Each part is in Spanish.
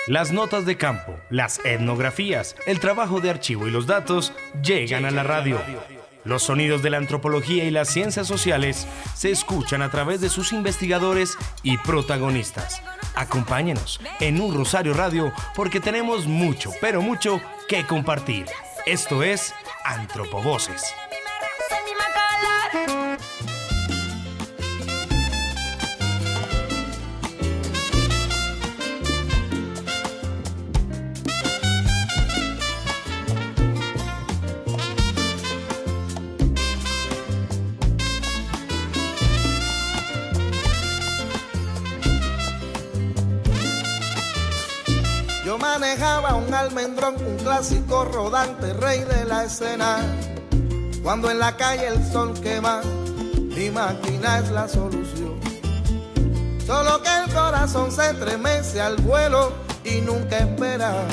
Las notas de campo, las etnografías, el trabajo de archivo y los datos llegan a la radio. Los sonidos de la antropología y las ciencias sociales se escuchan a través de sus investigadores y protagonistas. Acompáñenos en Un Rosario Radio porque tenemos mucho, pero mucho que compartir. Esto es Antropovoces. Yo manejaba un almendrón, un clásico rodante, rey de la escena. Cuando en la calle el sol quema, mi máquina es la solución. Solo que el corazón se estremece al vuelo y nunca espera.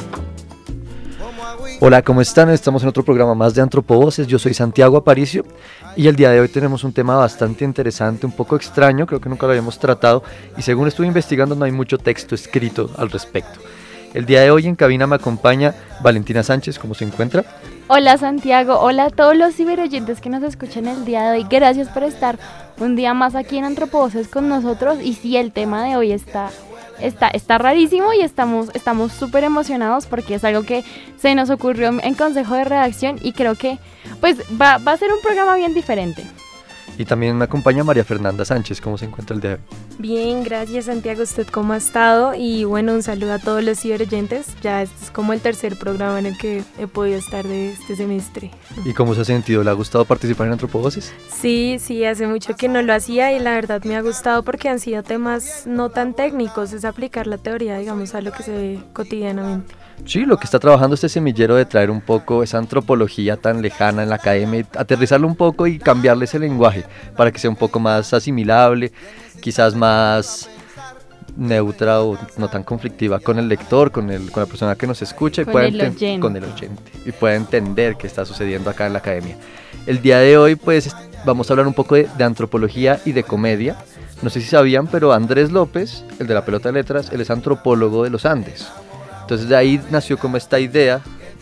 Hola, ¿cómo están? Estamos en otro programa más de Antropovoces. Yo soy Santiago Aparicio y el día de hoy tenemos un tema bastante interesante, un poco extraño, creo que nunca lo habíamos tratado y según estuve investigando no hay mucho texto escrito al respecto. El día de hoy en cabina me acompaña Valentina Sánchez, ¿cómo se encuentra? Hola Santiago, hola a todos los ciberoyentes que nos escuchan el día de hoy. Gracias por estar un día más aquí en Antropovoces con nosotros. Y sí, el tema de hoy está rarísimo y estamos súper emocionados porque es algo que se nos ocurrió en Consejo de Redacción y creo que pues va a ser un programa bien diferente. Y también me acompaña María Fernanda Sánchez, ¿cómo se encuentra el día de hoy? Bien, gracias Santiago, ¿usted cómo ha estado? Y bueno, un saludo a todos los ciberoyentes, ya este es como el tercer programa en el que he podido estar de este semestre. ¿Y cómo se ha sentido? ¿Le ha gustado participar en Antropovoces? Sí, hace mucho que no lo hacía y la verdad me ha gustado porque han sido temas no tan técnicos, es aplicar la teoría, digamos, a lo que se ve cotidianamente. Sí, lo que está trabajando este semillero de traer un poco esa antropología tan lejana en la academia, aterrizarlo un poco y cambiarle ese lenguaje para que sea un poco más asimilable, quizás más neutra o no tan conflictiva con el lector, con la persona que nos escucha y con el oyente y pueda entender qué está sucediendo acá en la academia. El día de hoy pues vamos a hablar un poco de antropología y de comedia. No sé si sabían, pero Andrés López, el de la pelota de letras, él es antropólogo de los Andes. Entonces de ahí nació como esta idea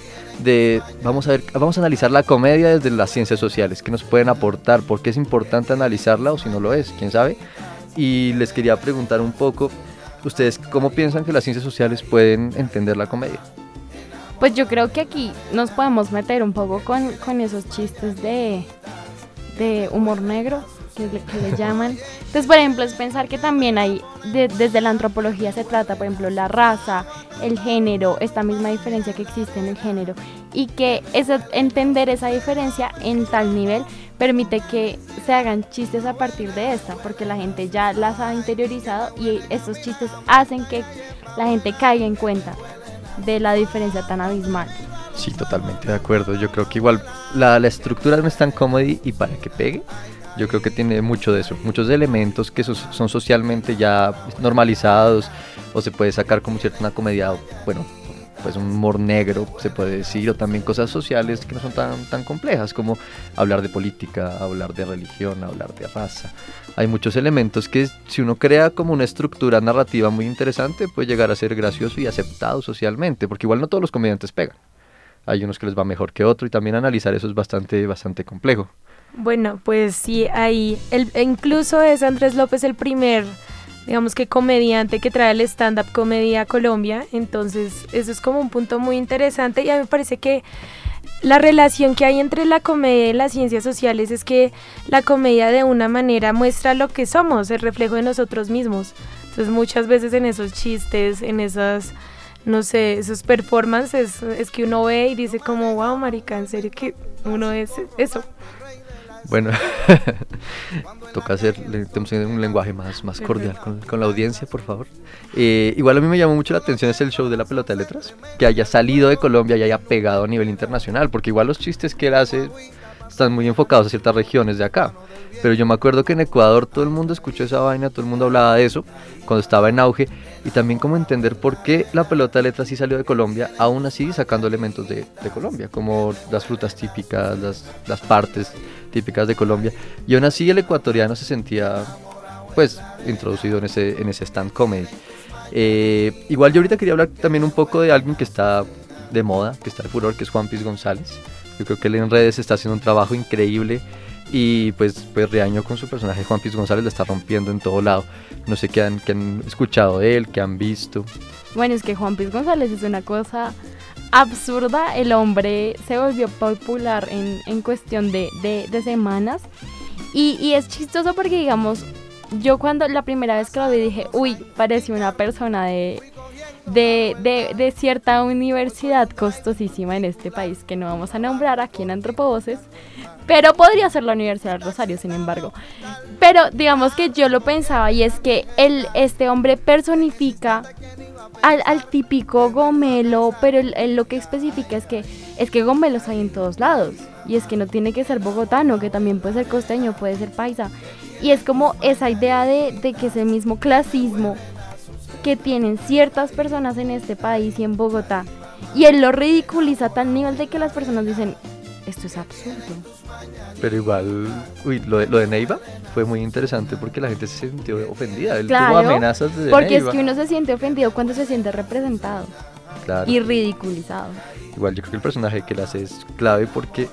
de vamos a analizar la comedia desde las ciencias sociales, qué nos pueden aportar, por qué es importante analizarla o si no lo es, quién sabe. Y les quería preguntar un poco, ¿ustedes cómo piensan que las ciencias sociales pueden entender la comedia? Pues yo creo que aquí nos podemos meter un poco con esos chistes de humor negro, que le llaman. Entonces, por ejemplo, es pensar que también hay, desde la antropología se trata, por ejemplo, la raza, el género, esta misma diferencia que existe en el género, y que entender esa diferencia en tal nivel permite que se hagan chistes a partir de esta, porque la gente ya las ha interiorizado y estos chistes hacen que la gente caiga en cuenta de la diferencia tan abismal. Sí, totalmente de acuerdo. Yo creo que igual la estructura no es tan comedy y para que pegue, yo creo que tiene mucho de eso, muchos elementos que son socialmente ya normalizados o se puede sacar como cierta una comedia, bueno, pues un humor negro se puede decir, o también cosas sociales que no son tan complejas como hablar de política, hablar de religión, hablar de raza. Hay muchos elementos que si uno crea como una estructura narrativa muy interesante puede llegar a ser gracioso y aceptado socialmente, porque igual no todos los comediantes pegan. Hay unos que les va mejor que otro y también analizar eso es bastante complejo. Bueno, pues sí, ahí incluso es Andrés López el primer, digamos que comediante que trae el stand-up comedy a Colombia, entonces eso es como un punto muy interesante y a mí me parece que la relación que hay entre la comedia y las ciencias sociales es que la comedia de una manera muestra lo que somos, el reflejo de nosotros mismos, entonces muchas veces en esos chistes, en esas, no sé, esos performances es que uno ve y dice como, wow, marica, en serio que uno es eso. Bueno, toca tenemos un lenguaje más cordial con la audiencia, por favor. Igual a mí me llamó mucho la atención es el show de la pelota de letras, que haya salido de Colombia y haya pegado a nivel internacional, porque igual los chistes que él hace están muy enfocados a ciertas regiones de acá. Pero yo me acuerdo que en Ecuador todo el mundo escuchó esa vaina, todo el mundo hablaba de eso cuando estaba en auge, y también como entender por qué la pelota de letras sí salió de Colombia, aún así sacando elementos de Colombia, como las frutas típicas, las partes típicas de Colombia, y aún así el ecuatoriano se sentía pues introducido en ese stand comedy. Igual yo ahorita quería hablar también un poco de alguien que está de moda, que está de furor, que es Juan Piz González. Yo creo que él en redes está haciendo un trabajo increíble y pues Riaño con su personaje Juan Piz González la está rompiendo en todo lado. No sé qué han escuchado de él, qué han visto. Bueno, es que Juan Piz González es una cosa absurda. El hombre se volvió popular en cuestión de semanas y es chistoso porque, digamos, yo cuando la primera vez que lo vi dije, uy, parece una persona de cierta universidad costosísima en este país que no vamos a nombrar aquí en Antropovoces, pero podría ser la Universidad del Rosario, sin embargo. Pero digamos que yo lo pensaba y es que este hombre personifica al típico gomelo, pero él lo que especifica es que gomelos hay en todos lados. Y es que no tiene que ser bogotano, que también puede ser costeño, puede ser paisa. Y es como esa idea de que ese mismo clasismo que tienen ciertas personas en este país y en Bogotá, y él lo ridiculiza a tal nivel de que las personas dicen, esto es absurdo. Pero igual, lo de Neiva fue muy interesante porque la gente se sintió ofendida. Él Claro, tuvo amenazas de porque Neiva. es que uno se siente ofendido cuando se siente representado, Claro. y ridiculizado. Igual yo creo que el personaje que él hace es clave porque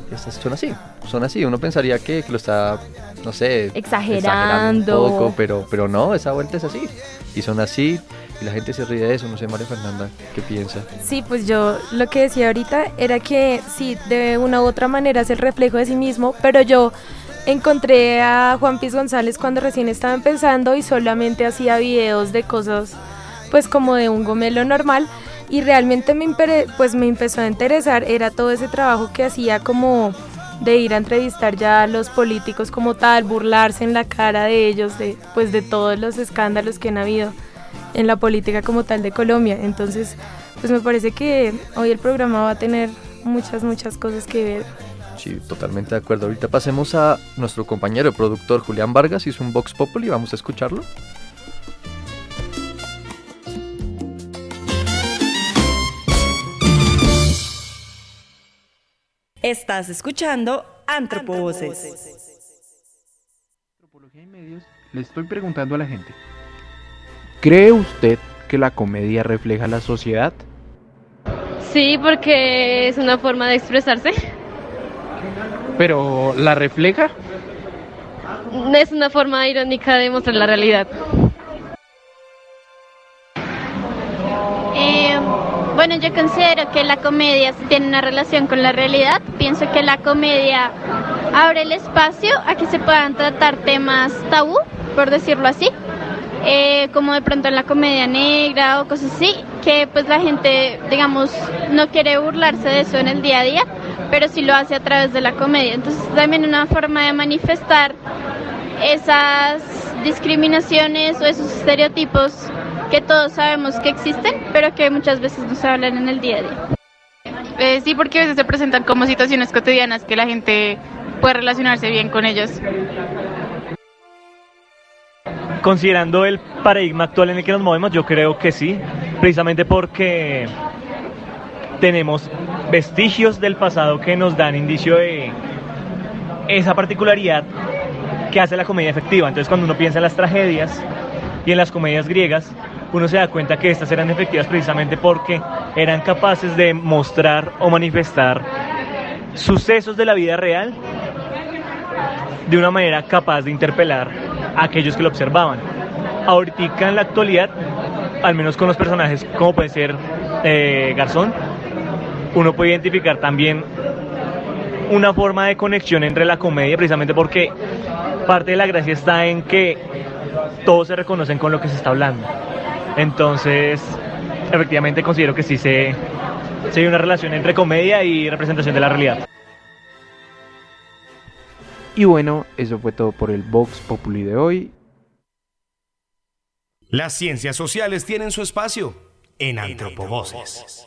son así. Uno pensaría que lo está, no sé, Exagerando. un poco, pero no, esa vuelta es así. Y son así, y la gente se ríe de eso. No sé, María Fernanda, ¿qué piensa? Sí, pues yo lo que decía ahorita era que sí, de una u otra manera es el reflejo de sí mismo, pero yo encontré a Juan Piz González cuando recién estaba empezando y solamente hacía videos de cosas pues como de un gomelo normal, y realmente me empezó a interesar, era todo ese trabajo que hacía como de ir a entrevistar ya a los políticos como tal, burlarse en la cara de ellos, de todos los escándalos que han habido en la política como tal de Colombia. Entonces, pues me parece que hoy el programa va a tener muchas cosas que ver. Sí, totalmente de acuerdo. Ahorita pasemos a nuestro compañero el productor Julián Vargas, hizo un Vox Populi, vamos a escucharlo. Estás escuchando Antropovoces. Antropología y medios, le estoy preguntando a la gente, ¿cree usted que la comedia refleja la sociedad? Sí, porque es una forma de expresarse. ¿Pero la refleja? Es una forma irónica de mostrar la realidad. Bueno, yo considero que la comedia tiene una relación con la realidad. Pienso que la comedia abre el espacio a que se puedan tratar temas tabú, por decirlo así, como de pronto en la comedia negra o cosas así, que pues la gente, digamos, no quiere burlarse de eso en el día a día, pero sí lo hace a través de la comedia. Entonces también una forma de manifestar esas discriminaciones o esos estereotipos que todos sabemos que existen, pero que muchas veces no se hablan en el día a día. Sí, porque a veces se presentan como situaciones cotidianas que la gente puede relacionarse bien con ellos. Considerando el paradigma actual en el que nos movemos, yo creo que sí, precisamente porque tenemos vestigios del pasado que nos dan indicio de esa particularidad que hace la comedia efectiva. Entonces, cuando uno piensa en las tragedias y en las comedias griegas, uno se da cuenta que estas eran efectivas precisamente porque eran capaces de mostrar o manifestar sucesos de la vida real de una manera capaz de interpelar a aquellos que lo observaban. Ahorita en la actualidad, al menos con los personajes como puede ser Garzón, uno puede identificar también una forma de conexión entre la comedia, precisamente porque parte de la gracia está en que todos se reconocen con lo que se está hablando. Entonces, efectivamente considero que sí se hay una relación entre comedia y representación de la realidad. Y bueno, eso fue todo por el Vox Populi de hoy. Las ciencias sociales tienen su espacio en Antropovoces.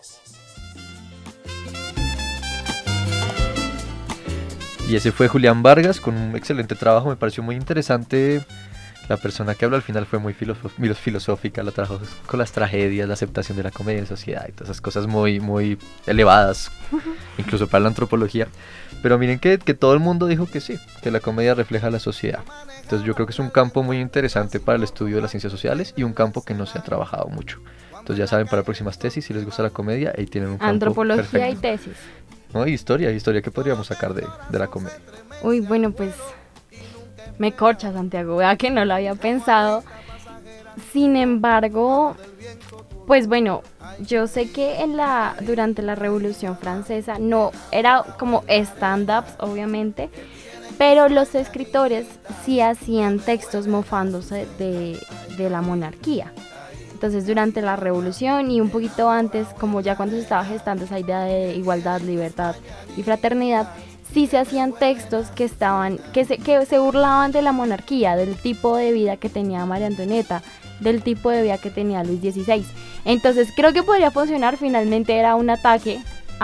Y ese fue Julián Vargas con un excelente trabajo, me pareció muy interesante La persona que habló al final fue muy filosófica, la trabajó con las tragedias, la aceptación de la comedia en sociedad y todas esas cosas muy, muy elevadas, incluso para la antropología. Pero miren que todo el mundo dijo que sí, que la comedia refleja la sociedad. Entonces yo creo que es un campo muy interesante para el estudio de las ciencias sociales y un campo que no se ha trabajado mucho. Entonces ya saben, para próximas tesis, si les gusta la comedia, ahí tienen un campo Antropología perfecto. y tesis. No, y historia que podríamos sacar de la comedia. Uy, bueno, pues me corcha, Santiago, vea que no lo había pensado. Sin embargo, pues bueno, yo sé que durante la Revolución Francesa no era como stand-ups, obviamente, pero los escritores sí hacían textos mofándose de la monarquía. Entonces, durante la Revolución y un poquito antes, como ya cuando se estaba gestando esa idea de igualdad, libertad y fraternidad, sí se hacían textos que se burlaban de la monarquía, del tipo de vida que tenía María Antonieta, del tipo de vida que tenía Luis XVI. Entonces, creo que podría funcionar. Finalmente era un ataque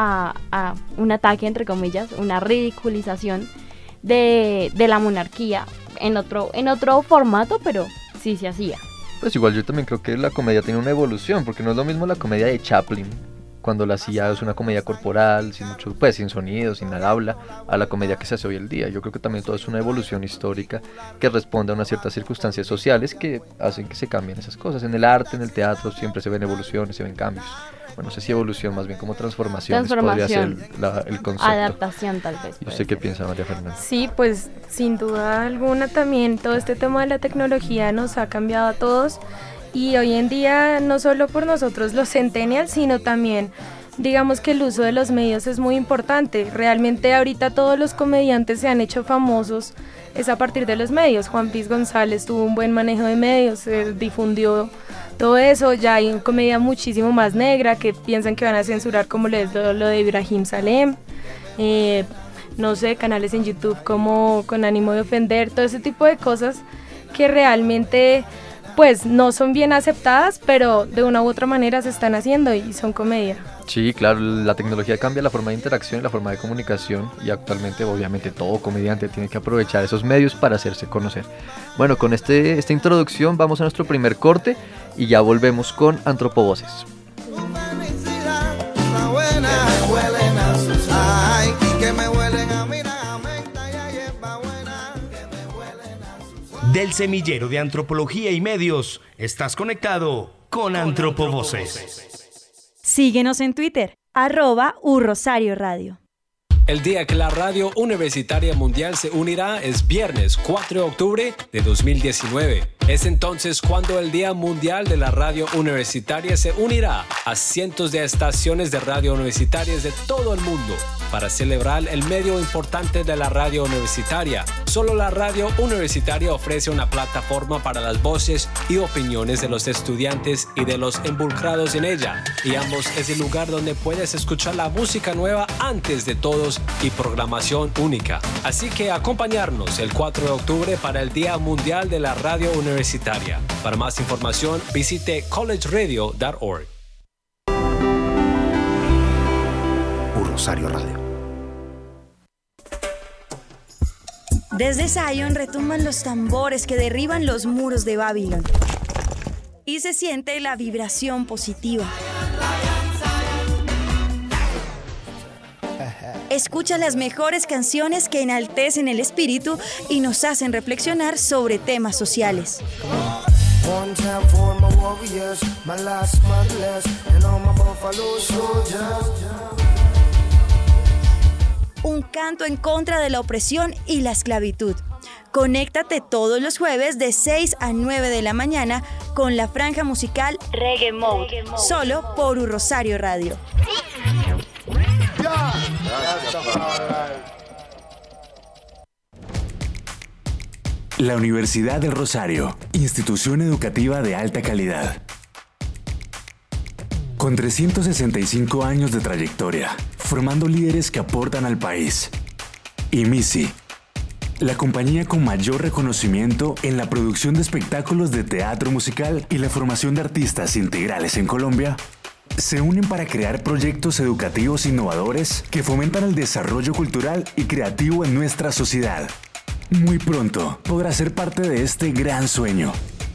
un ataque entre comillas, una ridiculización de la monarquía en otro formato, pero sí se hacía. Pues igual yo también creo que la comedia tiene una evolución, porque no es lo mismo la comedia de Chaplin, cuando la hacía es una comedia corporal, sin sonido, sin habla, a la comedia que se hace hoy en día. Yo creo que también todo es una evolución histórica que responde a unas ciertas circunstancias sociales que hacen que se cambien esas cosas. En el arte, en el teatro, siempre se ven evoluciones, se ven cambios. Bueno, no sé si evolución, más bien como transformaciones podría ser el concepto. Adaptación, tal vez. ¿Y usted qué piensa, María Fernanda? Sí, pues sin duda alguna también todo este tema de la tecnología nos ha cambiado a todos. Y hoy en día, no solo por nosotros los centennials, sino también, digamos que el uso de los medios es muy importante. Realmente ahorita todos los comediantes se han hecho famosos, es a partir de los medios. Juan Piz González tuvo un buen manejo de medios, se difundió todo eso. Ya hay una comedia muchísimo más negra que piensan que van a censurar, como lo de Ibrahim Salem. No sé, canales en YouTube como Con ánimo de ofender, todo ese tipo de cosas que realmente pues no son bien aceptadas, pero de una u otra manera se están haciendo y son comedia. Sí, claro, la tecnología cambia la forma de interacción y la forma de comunicación, y actualmente obviamente todo comediante tiene que aprovechar esos medios para hacerse conocer. Bueno, con esta introducción vamos a nuestro primer corte y ya volvemos con Antropovoces. Del semillero de antropología y medios, estás conectado con Antropovoces. Síguenos en Twitter, @urrosarioradio. El día que la Radio Universitaria Mundial se unirá es viernes 4 de octubre de 2019. Es entonces cuando el Día Mundial de la Radio Universitaria se unirá a cientos de estaciones de radio universitarias de todo el mundo para celebrar el medio importante de la radio universitaria. Solo la Radio Universitaria ofrece una plataforma para las voces y opiniones de los estudiantes y de los involucrados en ella. Y ambos es el lugar donde puedes escuchar la música nueva antes de todos y programación única. Así que acompañarnos el 4 de octubre para el Día Mundial de la Radio Universitaria. Para más información, visite collegeradio.org. Rosario Radio. Desde Zion retumban los tambores que derriban los muros de Babilón. Y se siente la vibración positiva. Escucha las mejores canciones que enaltecen el espíritu y nos hacen reflexionar sobre temas sociales. Un canto en contra de la opresión y la esclavitud. Conéctate todos los jueves de 6 a 9 de la mañana con la franja musical Reggae Mode, solo por Rosario Radio. La Universidad del Rosario, institución educativa de alta calidad. Con 365 años de trayectoria, formando líderes que aportan al país. Y MISI, la compañía con mayor reconocimiento en la producción de espectáculos de teatro musical y la formación de artistas integrales en Colombia, se unen para crear proyectos educativos innovadores que fomentan el desarrollo cultural y creativo en nuestra sociedad. Muy pronto podrás ser parte de este gran sueño.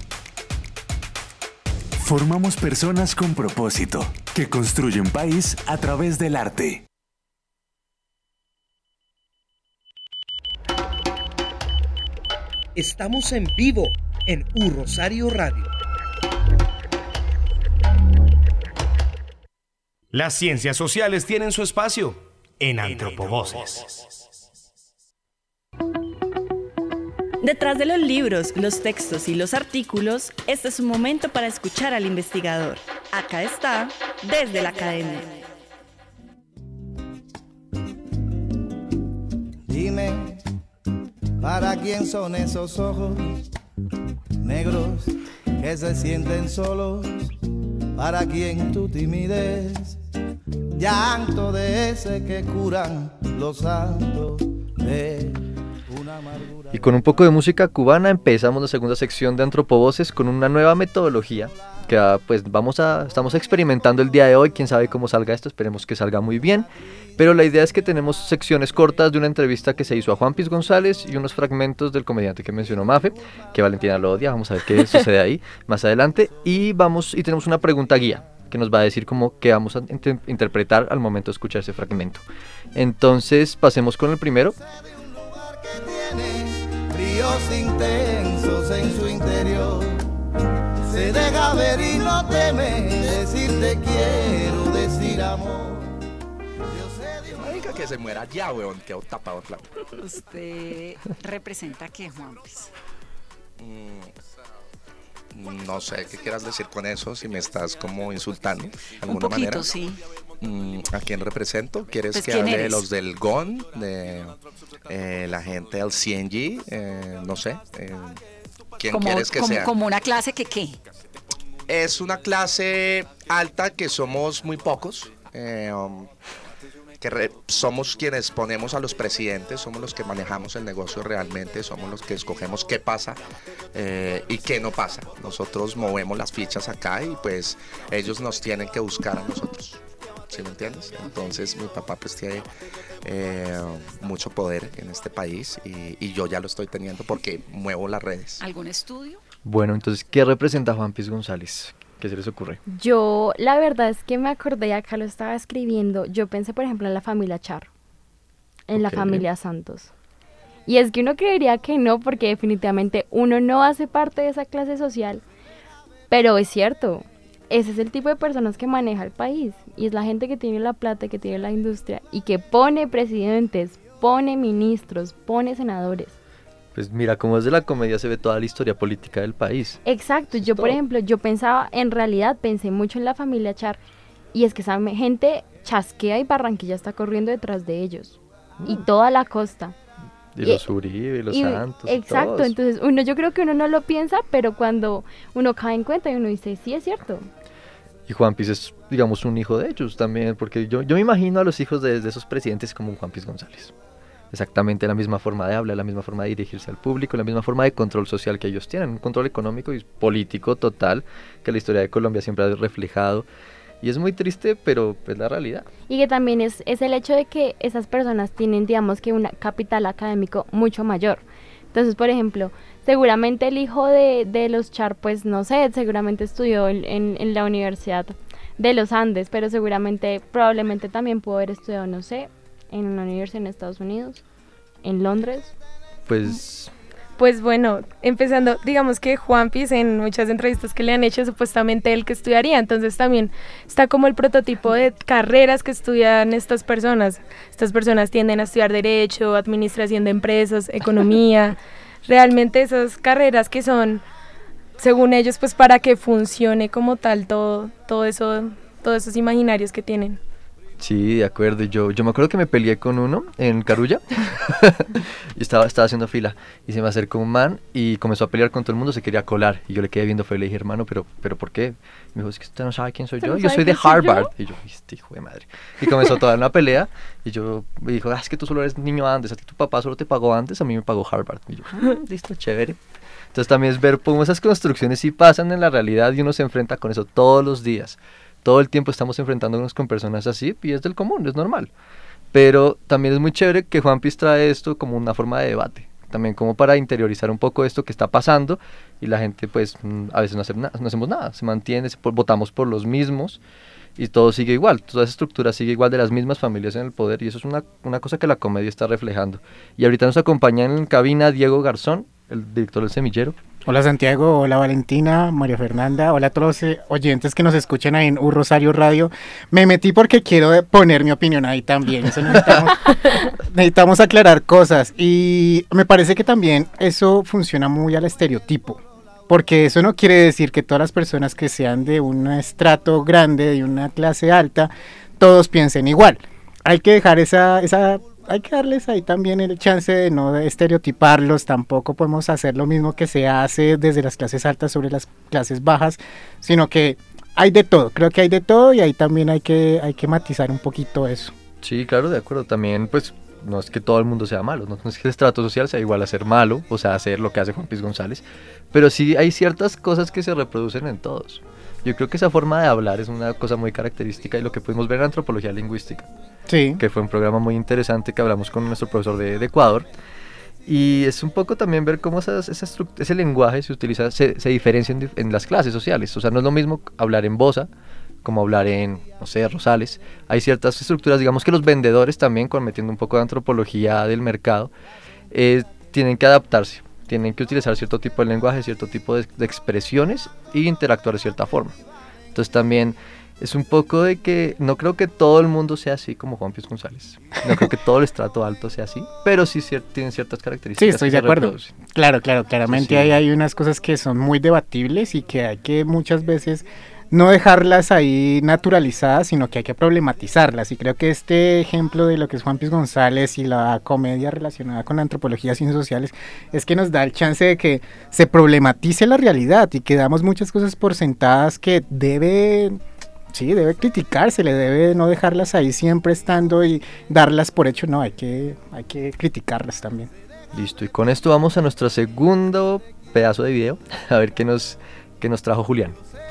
Formamos personas con propósito que construyen país a través del arte. Estamos en vivo en Rosario Radio. Las ciencias sociales tienen su espacio en Antropovoces. Detrás de los libros, los textos y los artículos, este es un momento para escuchar al investigador. Acá está, desde la academia. Dime, ¿para quién son esos ojos negros que se sienten solos? ¿Para quién tu timidez? Llanto de ese que curan los santos de una amargura. Y con un poco de música cubana empezamos la segunda sección de Antropovoces con una nueva metodología que pues estamos experimentando el día de hoy. Quién sabe cómo salga esto, esperemos que salga muy bien. Pero la idea es que tenemos secciones cortas de una entrevista que se hizo a Juan Piz González y unos fragmentos del comediante que mencionó Mafe, que Valentina lo odia. Vamos a ver qué sucede ahí más adelante. Y tenemos una pregunta guía que nos va a decir cómo que vamos a interpretar al momento de escuchar ese fragmento. Entonces pasemos con el primero. Fríos intensos en su interior, se deja ver y no teme decir te quiero, decir amor. Marica, que se muera ya, weón, quedó tapado, claro. ¿Usted representa qué, Juan Piz? No sé qué quieras decir con eso, si me estás como insultando de alguna un poquito, manera. Sí. ¿A quién represento? ¿Quieres Pues, que ¿quién hable de eres? los del GON, de la gente del CNG? No sé. ¿Quién quieres que sea? Como una clase que qué. Es una clase alta que somos muy pocos, somos quienes ponemos a los presidentes, somos los que manejamos el negocio realmente, somos los que escogemos qué pasa y qué no pasa. Nosotros movemos las fichas acá y pues ellos nos tienen que buscar a nosotros. ¿Sí me entiendes? Entonces mi papá pues tiene mucho poder en este país y yo ya lo estoy teniendo porque muevo las redes. ¿Algún estudio? Bueno, entonces, ¿qué representa Juan Piz González? ¿Qué se les ocurre? Yo, la verdad es que me acordé, acá lo estaba escribiendo, yo pensé por ejemplo en la familia Char, en la familia Santos. Y es que uno creería que no, porque definitivamente uno no hace parte de esa clase social, pero es cierto, ese es el tipo de personas que maneja el país, y es la gente que tiene la plata, que tiene la industria, y que pone presidentes, pone ministros, pone senadores. Pues mira, como desde la comedia se ve toda la historia política del país. Exacto, yo por ejemplo, en realidad pensé mucho en la familia Char, y es que esa gente chasquea y Barranquilla está corriendo detrás de ellos, y toda la costa. Y los Uribe, y los Santos. Exacto, todos. Entonces yo creo que uno no lo piensa, pero cuando uno cae en cuenta y uno dice, sí, es cierto. Y Juan Piz es, digamos, un hijo de ellos también, porque yo me imagino a los hijos de esos presidentes como Juan Piz González. Exactamente la misma forma de hablar, la misma forma de dirigirse al público, la misma forma de control social que ellos tienen, un control económico y político total que la historia de Colombia siempre ha reflejado. Y es muy triste, pero es la realidad. Y que también es el hecho de que esas personas tienen, digamos, que un capital académico mucho mayor. Entonces, por ejemplo, seguramente el hijo de los Char, pues no sé, seguramente estudió en la Universidad de los Andes, pero probablemente también pudo haber estudiado, no sé, en una universidad en Estados Unidos, en Londres. Pues bueno, empezando, digamos que Juan Piz en muchas entrevistas que le han hecho, supuestamente él que estudiaría, entonces también está como el prototipo de carreras que estudian estas personas. Estas personas tienden a estudiar Derecho, Administración de Empresas, Economía, realmente esas carreras que son, según ellos, pues para que funcione como tal todo eso, todos esos imaginarios que tienen. Sí, de acuerdo. Yo me acuerdo que me peleé con uno en Carulla y estaba haciendo fila y se me acercó un man y comenzó a pelear con todo el mundo, se quería colar y yo le quedé viendo feo y le dije, hermano, pero ¿por qué? Me dijo, es que usted no sabe quién soy yo, yo soy de Harvard. Y yo, este hijo de madre. Y comenzó toda una pelea y me dijo, es que tú solo eres niño antes, a ti tu papá solo te pagó antes, a mí me pagó Harvard. Y yo, listo, chévere. Entonces también es ver cómo esas construcciones sí pasan en la realidad y uno se enfrenta con eso todos los días. Todo el tiempo estamos enfrentándonos con personas así y es del común, es normal. Pero también es muy chévere que Juan Piz trae esto como una forma de debate, también como para interiorizar un poco esto que está pasando, y la gente pues a veces no hacemos nada, se mantiene, votamos por los mismos, y todo sigue igual, toda esa estructura sigue igual de las mismas familias en el poder, y eso es una cosa que la comedia está reflejando. Y ahorita nos acompaña en cabina Diego Garzón, el director del Semillero. Hola Santiago, hola Valentina, María Fernanda, hola a todos los oyentes que nos escuchan ahí en Rosario Radio. Me metí porque quiero poner mi opinión ahí también, eso necesitamos aclarar cosas, y me parece que también eso funciona muy al estereotipo, porque eso no quiere decir que todas las personas que sean de un estrato grande, de una clase alta, todos piensen igual. Hay que dejar hay que darles ahí también el chance de no estereotiparlos. Tampoco podemos hacer lo mismo que se hace desde las clases altas sobre las clases bajas, sino que hay de todo, creo que hay de todo, y ahí también hay que matizar un poquito eso. Sí, claro, de acuerdo, también pues no es que todo el mundo sea malo, no es que el estrato social sea igual a ser malo, o sea, hacer lo que hace Juan Piz González, pero sí hay ciertas cosas que se reproducen en todos. Yo creo que esa forma de hablar es una cosa muy característica, y lo que pudimos ver en Antropología Lingüística, sí, que fue un programa muy interesante que hablamos con nuestro profesor de Ecuador, y es un poco también ver cómo ese lenguaje se utiliza, se diferencia en las clases sociales. O sea, no es lo mismo hablar en Bosa como hablar en, no sé, Rosales. Hay ciertas estructuras, digamos que los vendedores también, metiendo un poco de antropología del mercado, tienen que adaptarse, tienen que utilizar cierto tipo de lenguaje, cierto tipo de expresiones, y interactuar de cierta forma. Entonces también es un poco de que no creo que todo el mundo sea así como Juan Piz González, no creo que todo el estrato alto sea así, pero sí tienen ciertas características. Sí, estoy de acuerdo. Claro, claramente sí. Hay unas cosas que son muy debatibles y que hay que muchas veces no dejarlas ahí naturalizadas, sino que hay que problematizarlas, y creo que este ejemplo de lo que es Juan Piz González y la comedia relacionada con la antropología, ciencias sociales, es que nos da el chance de que se problematice la realidad, y que damos muchas cosas por sentadas que debe criticarse, le debe no dejarlas ahí siempre estando y darlas por hecho, no, hay que criticarlas también. Listo, y con esto vamos a nuestro segundo pedazo de video, a ver qué nos trajo Julián.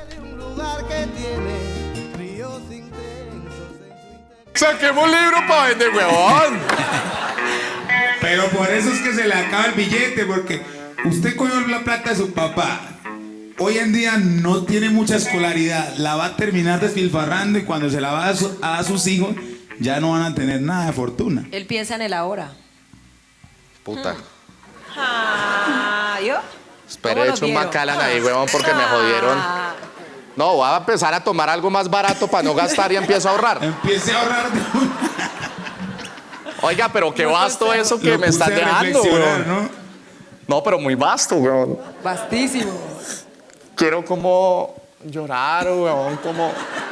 ¡Saquemos un libro para vender, huevón! Pero por eso es que se le acaba el billete, porque usted cogió la plata de su papá. Hoy en día no tiene mucha escolaridad, la va a terminar despilfarrando, y cuando se la va a dar a sus hijos, ya no van a tener nada de fortuna. Él piensa en el ahora. Puta. ¿Yo? Espere, he hecho un Macallan ahí, huevón, porque me jodieron. No, voy a empezar a tomar algo más barato para no gastar, y empiezo a ahorrar. Empiece a ahorrar. Oiga, pero qué vasto eso que me están dejando, weón. No, pero muy vasto, weón. Vastísimo. Quiero como llorar, weón, como...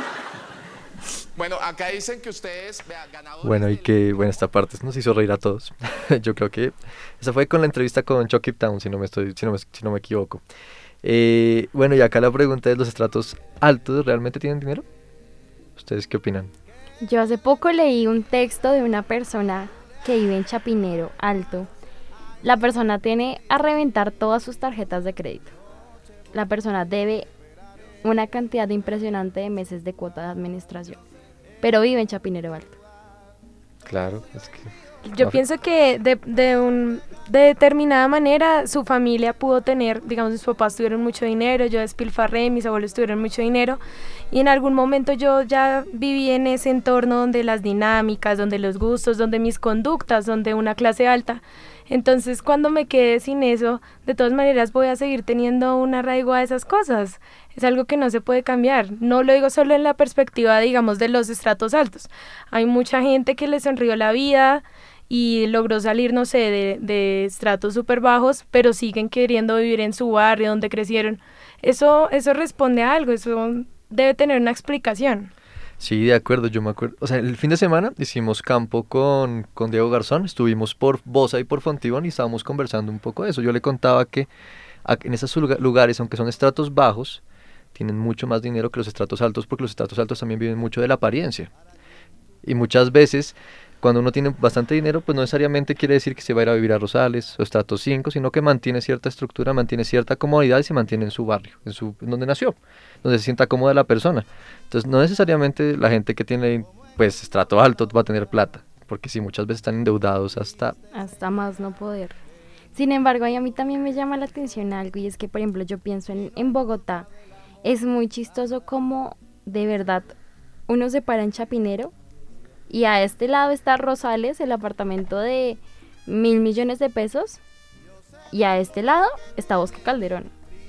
Bueno, acá dicen que ustedes... ganadores. Bueno, y que, bueno, esta parte nos hizo reír a todos. Yo creo que esa fue con la entrevista con Chucky Town, si no me equivoco. Bueno, y acá la pregunta es, ¿los estratos altos realmente tienen dinero? ¿Ustedes qué opinan? Yo hace poco leí un texto de una persona que vive en Chapinero Alto. La persona tiene a reventar todas sus tarjetas de crédito. La persona debe una cantidad impresionante de meses de cuota de administración, pero vive en Chapinero Alto. Claro, es que... Yo pienso que de determinada manera su familia pudo tener, digamos, mis papás tuvieron mucho dinero, yo despilfarré, mis abuelos tuvieron mucho dinero, y en algún momento yo ya viví en ese entorno donde las dinámicas, donde los gustos, donde mis conductas, donde una clase alta. Entonces, cuando me quede sin eso, de todas maneras voy a seguir teniendo un arraigo a esas cosas. Es algo que no se puede cambiar. No lo digo solo en la perspectiva, digamos, de los estratos altos. Hay mucha gente que le sonrió la vida y logró salir, no sé, de estratos súper bajos, pero siguen queriendo vivir en su barrio donde crecieron. Eso responde a algo, eso debe tener una explicación. Sí, de acuerdo, yo me acuerdo. O sea, el fin de semana hicimos campo con Diego Garzón, estuvimos por Bosa y por Fontibón y estábamos conversando un poco de eso. Yo le contaba que en esos lugares, aunque son estratos bajos, tienen mucho más dinero que los estratos altos, porque los estratos altos también viven mucho de la apariencia. Y muchas veces, cuando uno tiene bastante dinero, pues no necesariamente quiere decir que se va a ir a vivir a Rosales o estratos 5, sino que mantiene cierta estructura, mantiene cierta comodidad y se mantiene en su barrio, en donde nació, donde se sienta cómoda la persona. Entonces, no necesariamente la gente que tiene, pues, estrato alto va a tener plata, porque sí, muchas veces están endeudados hasta más no poder. Sin embargo, a mí también me llama la atención algo, y es que, por ejemplo, yo pienso en Bogotá, es muy chistoso como de verdad uno se para en Chapinero y a este lado está Rosales, el apartamento de 1.000 millones de pesos, y a este lado está Bosque Calderón.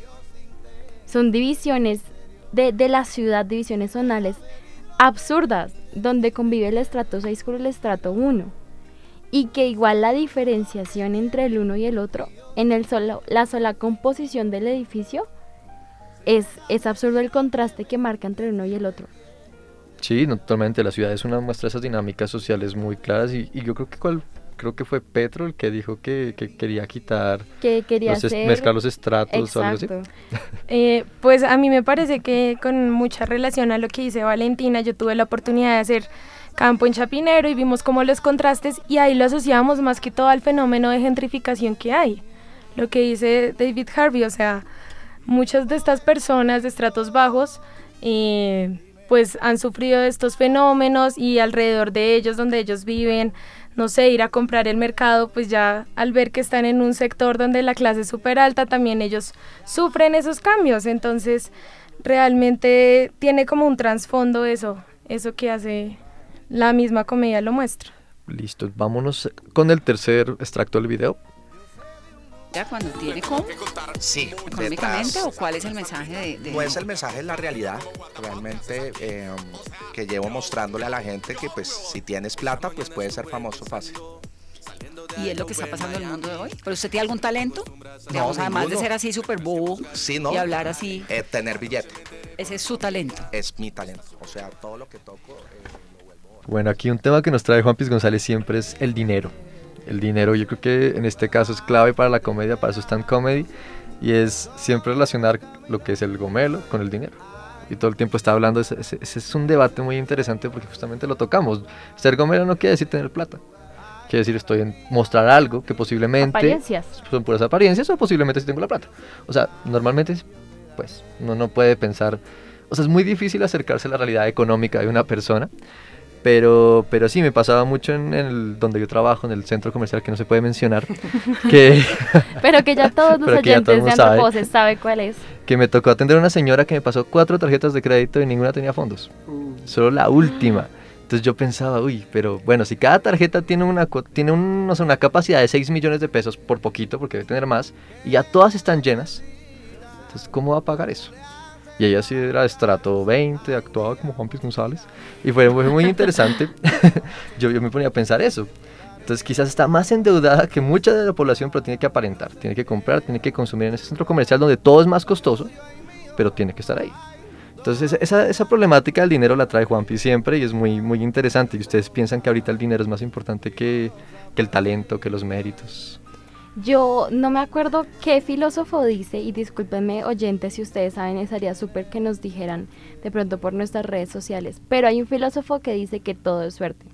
Son divisiones de la ciudad, divisiones zonales absurdas, donde convive el estrato 6 con el estrato 1. Y que igual la diferenciación entre el uno y el otro, en la sola composición del edificio, es absurdo el contraste que marca entre el uno y el otro. Sí, no, totalmente, la ciudad es una muestra de esas dinámicas sociales muy claras y yo creo que fue Petro el que dijo que quería quitar, mezclar los estratos. Exacto. O algo así. Pues a mí me parece que con mucha relación a lo que dice Valentina, yo tuve la oportunidad de hacer campo en Chapinero y vimos como los contrastes, y ahí lo asociamos más que todo al fenómeno de gentrificación que hay, lo que dice David Harvey, o sea, muchas de estas personas de estratos bajos pues han sufrido de estos fenómenos, y alrededor de ellos, donde ellos viven, no sé, ir a comprar el mercado, pues ya al ver que están en un sector donde la clase es súper alta, también ellos sufren esos cambios. Entonces realmente tiene como un trasfondo eso que hace la misma comedia, lo muestra. Listo, vámonos con el tercer extracto del video. ¿Ya cuando tiene cómo? Sí. ¿Económicamente o cuál es el mensaje de...? No es el mensaje, es la realidad, realmente, que llevo mostrándole a la gente que pues si tienes plata, pues puedes ser famoso fácil. ¿Y es lo que está pasando en el mundo de hoy? ¿Pero usted tiene algún talento? No, Digamos, además ninguno. de ser así súper bobo y hablar así. Tener billete. Ese es su talento. Es mi talento, o sea, todo lo que toco... Bueno, aquí un tema que nos trae Juan Piz González siempre es el dinero. El dinero, yo creo que en este caso es clave para la comedia, para su stand comedy, y es siempre relacionar lo que es el gomelo con el dinero. Y todo el tiempo está hablando, ese es un debate muy interesante porque justamente lo tocamos. Ser gomelo no quiere decir tener plata. Quiere decir estoy en mostrar algo que posiblemente... Apariencias. Son puras apariencias, o posiblemente sí tengo la plata. O sea, normalmente pues uno no puede pensar... O sea, es muy difícil acercarse a la realidad económica de una persona. Pero sí, me pasaba mucho en donde yo trabajo, en el centro comercial que no se puede mencionar, que... Pero que ya todos los oyentes de Antroposes sabe cuál es. Que me tocó atender a una señora que me pasó 4 tarjetas de crédito y ninguna tenía fondos. Solo la última. Entonces yo pensaba, pero bueno, si cada tarjeta tiene una capacidad de 6 millones de pesos, por poquito, porque debe tener más, y ya todas están llenas, entonces ¿cómo va a pagar eso? Y ella sí era de estrato 20, actuaba como Juan Piz González, y fue muy interesante. yo me ponía a pensar eso. Entonces quizás está más endeudada que mucha de la población, pero tiene que aparentar, tiene que comprar, tiene que consumir en ese centro comercial donde todo es más costoso, pero tiene que estar ahí. Entonces esa problemática del dinero la trae Juan Piz siempre, y es muy interesante. Y ustedes piensan que ahorita el dinero es más importante que el talento, que los méritos. Yo no me acuerdo qué filósofo dice, y discúlpenme oyentes si ustedes saben, estaría súper que nos dijeran de pronto por nuestras redes sociales, pero hay un filósofo que dice que todo es suerte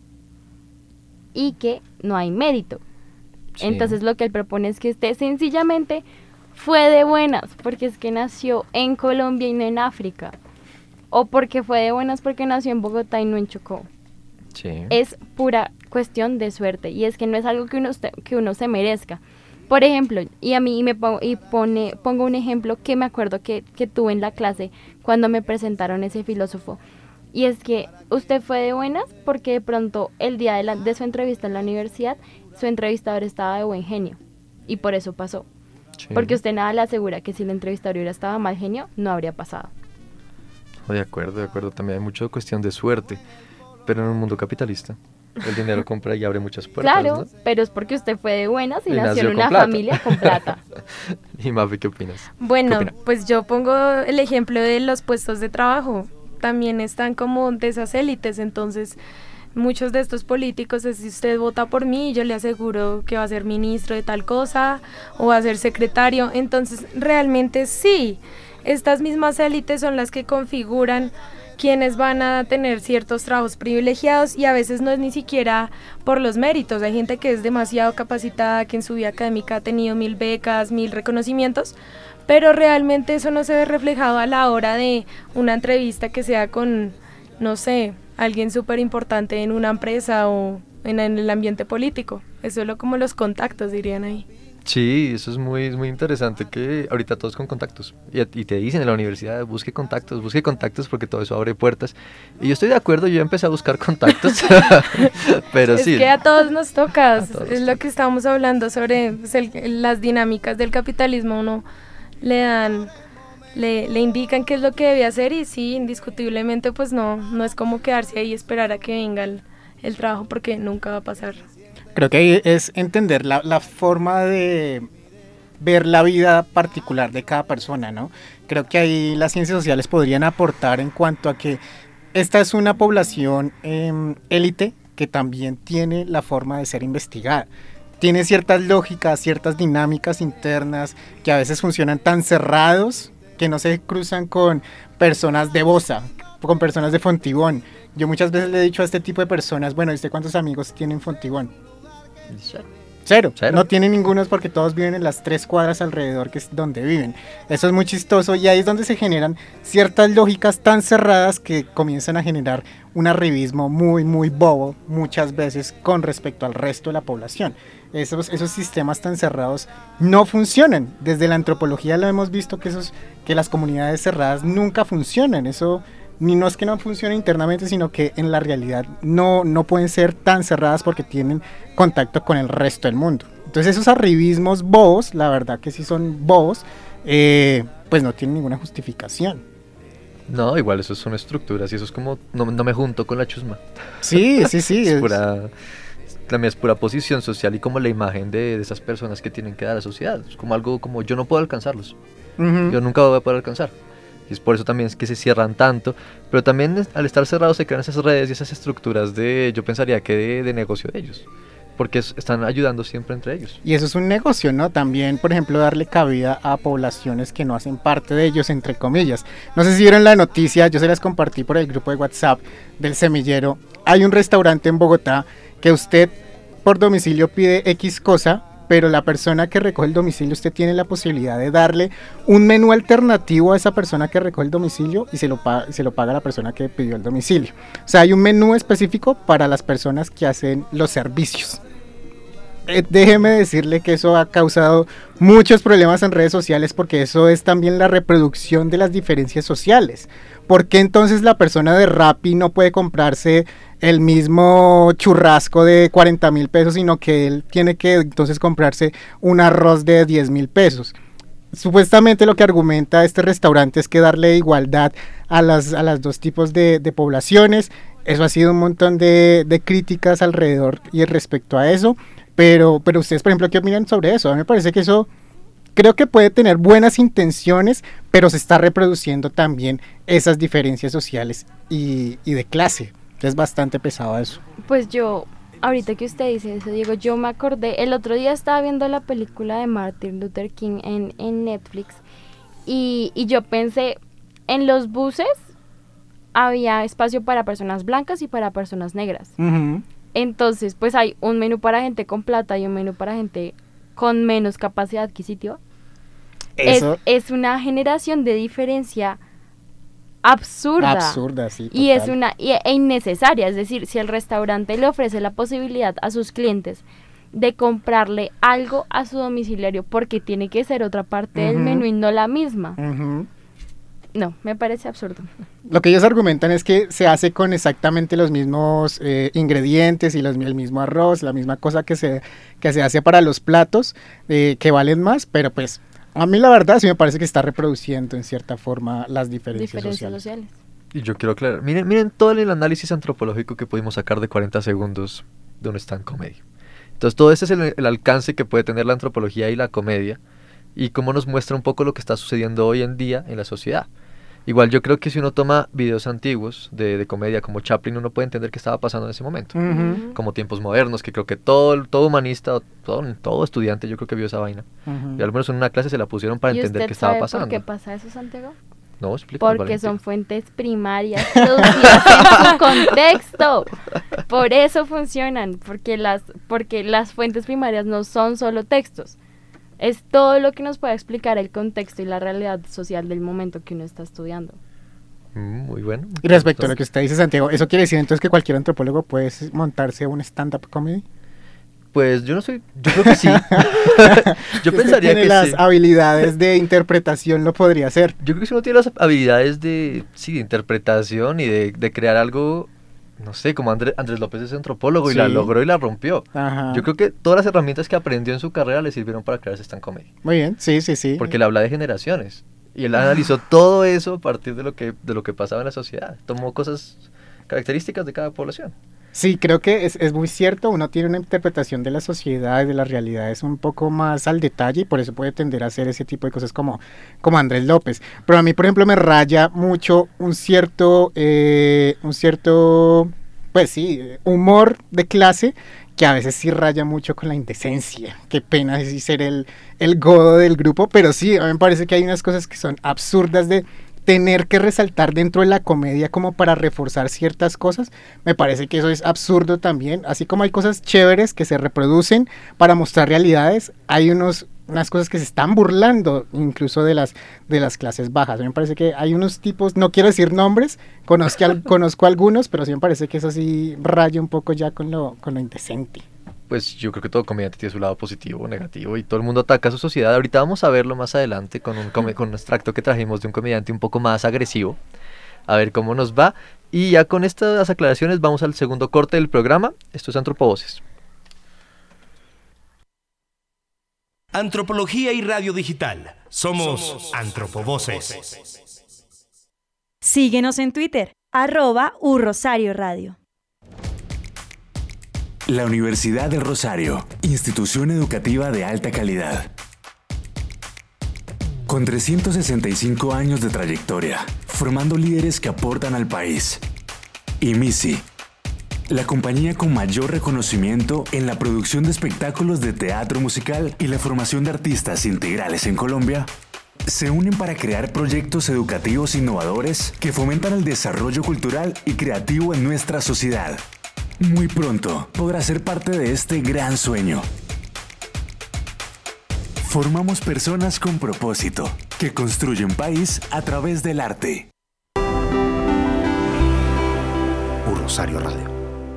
y que no hay mérito. Sí. Entonces lo que él propone es que usted sencillamente fue de buenas porque es que nació en Colombia y no en África, o porque fue de buenas porque nació en Bogotá y no en Chocó. Sí. Es pura cuestión de suerte, y es que no es algo que uno se merezca. Por ejemplo, y a mí pongo un ejemplo que me acuerdo que tuve en la clase cuando me presentaron ese filósofo, y es que usted fue de buenas porque de pronto el día de su entrevista en la universidad, su entrevistador estaba de buen genio, y por eso pasó. Sí. Porque usted nada le asegura que si el entrevistador hubiera estado mal genio, no habría pasado. De acuerdo, también hay mucha cuestión de suerte, pero en un mundo capitalista el dinero compra y abre muchas puertas. Claro, ¿no? Pero es porque usted fue de buenas y nació en una familia con plata. Y Mafi, ¿qué opinas? Bueno, pues yo pongo el ejemplo de los puestos de trabajo. También están como de esas élites, entonces muchos de estos políticos, si usted vota por mí, yo le aseguro que va a ser ministro de tal cosa o va a ser secretario. Entonces realmente sí, estas mismas élites son las que configuran quienes van a tener ciertos trabajos privilegiados, y a veces no es ni siquiera por los méritos. Hay gente que es demasiado capacitada, que en su vida académica ha tenido 1000 becas, 1000 reconocimientos, pero realmente eso no se ve reflejado a la hora de una entrevista que sea con, no sé, alguien súper importante en una empresa o en el ambiente político. Es solo como los contactos, dirían ahí. Sí, eso es muy interesante, que ahorita todos con contactos, y te dicen en la universidad, busque contactos porque todo eso abre puertas, y yo estoy de acuerdo, yo ya empecé a buscar contactos, pero es sí. Es que a todos nos toca, es lo que estábamos hablando sobre pues, las dinámicas del capitalismo, uno le indican qué es lo que debe hacer, y sí, indiscutiblemente pues no es como quedarse ahí y esperar a que venga el trabajo, porque nunca va a pasar. Creo que ahí es entender la forma de ver la vida particular de cada persona, ¿no? Creo que ahí las ciencias sociales podrían aportar en cuanto a que esta es una población élite que también tiene la forma de ser investigada. Tiene ciertas lógicas, ciertas dinámicas internas que a veces funcionan tan cerrados que no se cruzan con personas de Bosa, con personas de Fontibón. Yo muchas veces le he dicho a este tipo de personas, bueno, ¿usted cuántos amigos tiene en Fontibón? Cero. No tienen ninguno porque todos viven en las 3 cuadras alrededor, que es donde viven. Eso es muy chistoso, y ahí es donde se generan ciertas lógicas tan cerradas que comienzan a generar un arribismo muy bobo muchas veces con respecto al resto de la población. Esos sistemas tan cerrados no funcionan. Desde la antropología lo hemos visto que las comunidades cerradas nunca funcionan. Eso ni no es que no funcione internamente, sino que en la realidad no pueden ser tan cerradas porque tienen contacto con el resto del mundo. Entonces esos arribismos bobos, la verdad que sí son bobos, pues no tienen ninguna justificación. No, igual eso son estructuras y eso es como, no me junto con la chusma. Sí. La mía es pura posición social y como la imagen de esas personas que tienen que dar a la sociedad. Es como algo como yo no puedo alcanzarlos. Uh-huh. Yo nunca voy a poder alcanzar. Y es por eso también es que se cierran tanto, pero también al estar cerrados se crean esas redes y esas estructuras yo pensaría que de negocio de ellos, porque están ayudando siempre entre ellos. Y eso es un negocio, ¿no? También, por ejemplo, darle cabida a poblaciones que no hacen parte de ellos, entre comillas. No sé si vieron la noticia, yo se las compartí por el grupo de WhatsApp del Semillero. Hay un restaurante en Bogotá que usted por domicilio pide X cosa, pero la persona que recoge el domicilio, usted tiene la posibilidad de darle un menú alternativo a esa persona que recoge el domicilio y se lo paga la persona que pidió el domicilio. O sea, hay un menú específico para las personas que hacen los servicios. Déjeme decirle que eso ha causado muchos problemas en redes sociales, porque eso es también la reproducción de las diferencias sociales. ¿Por qué entonces la persona de Rappi no puede comprarse el mismo churrasco de 40,000 pesos, sino que él tiene que entonces comprarse un arroz de 10,000 pesos? Supuestamente lo que argumenta este restaurante es que darle igualdad a las dos tipos de poblaciones. Eso ha sido un montón de críticas alrededor y respecto a eso. Pero ustedes, por ejemplo, ¿qué opinan sobre eso? A mí me parece que eso creo que puede tener buenas intenciones, pero se está reproduciendo también esas diferencias sociales y de clase. Es bastante pesado eso. Pues yo, ahorita que usted dice eso, Diego, yo me acordé, el otro día estaba viendo la película de Martin Luther King en Netflix, y yo pensé, en los buses había espacio para personas blancas y para personas negras. Uh-huh. Entonces, pues hay un menú para gente con plata y un menú para gente con menos capacidad adquisitiva. Es una generación de diferencia absurda, sí, total. Y es e innecesaria. Es decir, si el restaurante le ofrece la posibilidad a sus clientes de comprarle algo a su domiciliario, porque tiene que ser otra parte del menú y no la misma. No, me parece absurdo. Lo que ellos argumentan es que se hace con exactamente los mismos ingredientes y el mismo arroz, la misma cosa que se hace para los platos, que valen más, pero pues a mí la verdad sí me parece que está reproduciendo en cierta forma las diferencias sociales. Y yo quiero aclarar, miren todo el análisis antropológico que pudimos sacar de 40 segundos de un stand comedy. Entonces todo ese es el alcance que puede tener la antropología y la comedia, y cómo nos muestra un poco lo que está sucediendo hoy en día en la sociedad. Igual yo creo que si uno toma videos antiguos de comedia como Chaplin, uno puede entender qué estaba pasando en ese momento. Uh-huh. Como Tiempos Modernos, que creo que todo humanista, todo estudiante yo creo que vio esa vaina. Uh-huh. Y al menos en una clase se la pusieron para entender qué estaba pasando. ¿Por qué pasa eso, Santiago? No, explícame. Porque son fuentes primarias producidas en su contexto. Por eso funcionan, porque las fuentes primarias no son solo textos. Es todo lo que nos puede explicar el contexto y la realidad social del momento que uno está estudiando. Muy bueno. Y respecto a lo que usted dice, Santiago, ¿eso quiere decir entonces que cualquier antropólogo puede montarse un stand-up comedy? Pues yo creo que sí. Yo pensaría tiene que las sí. habilidades de interpretación, lo podría hacer. Yo creo que si uno tiene las habilidades de interpretación y de crear algo, no sé, como Andrés López es antropólogo y la logró y la rompió. Ajá. Yo creo que todas las herramientas que aprendió en su carrera le sirvieron para crear ese stand comedy. Muy bien, sí. Porque él habla de generaciones y él analizó todo eso a partir de lo que pasaba en la sociedad. Tomó cosas, características de cada población. Sí, creo que es muy cierto, uno tiene una interpretación de la sociedad y de las realidades un poco más al detalle y por eso puede tender a hacer ese tipo de cosas como Andrés López. Pero a mí, por ejemplo, me raya mucho un cierto, pues sí, humor de clase que a veces sí raya mucho con la indecencia. Qué pena así ser el godo del grupo, pero sí, a mí me parece que hay unas cosas que son absurdas de tener que resaltar dentro de la comedia como para reforzar ciertas cosas. Me parece que eso es absurdo también, así como hay cosas chéveres que se reproducen para mostrar realidades, hay unas cosas que se están burlando incluso de las clases bajas. A mí me parece que hay unos tipos, no quiero decir nombres, conozco algunos, pero sí me parece que eso sí raya un poco ya con lo indecente. Pues yo creo que todo comediante tiene su lado positivo o negativo y todo el mundo ataca a su sociedad. Ahorita vamos a verlo más adelante con un extracto que trajimos de un comediante un poco más agresivo, a ver cómo nos va. Y ya con estas aclaraciones vamos al segundo corte del programa. Esto es Antropovoces. Antropología y radio digital. Somos Antropovoces. Síguenos en Twitter, @urrosarioradio. La Universidad del Rosario, institución educativa de alta calidad. Con 365 años de trayectoria, formando líderes que aportan al país. Y MISI, la compañía con mayor reconocimiento en la producción de espectáculos de teatro musical y la formación de artistas integrales en Colombia, se unen para crear proyectos educativos innovadores que fomentan el desarrollo cultural y creativo en nuestra sociedad. Muy pronto podrás ser parte de este gran sueño. Formamos personas con propósito que construyen país a través del arte. Rosario Radio.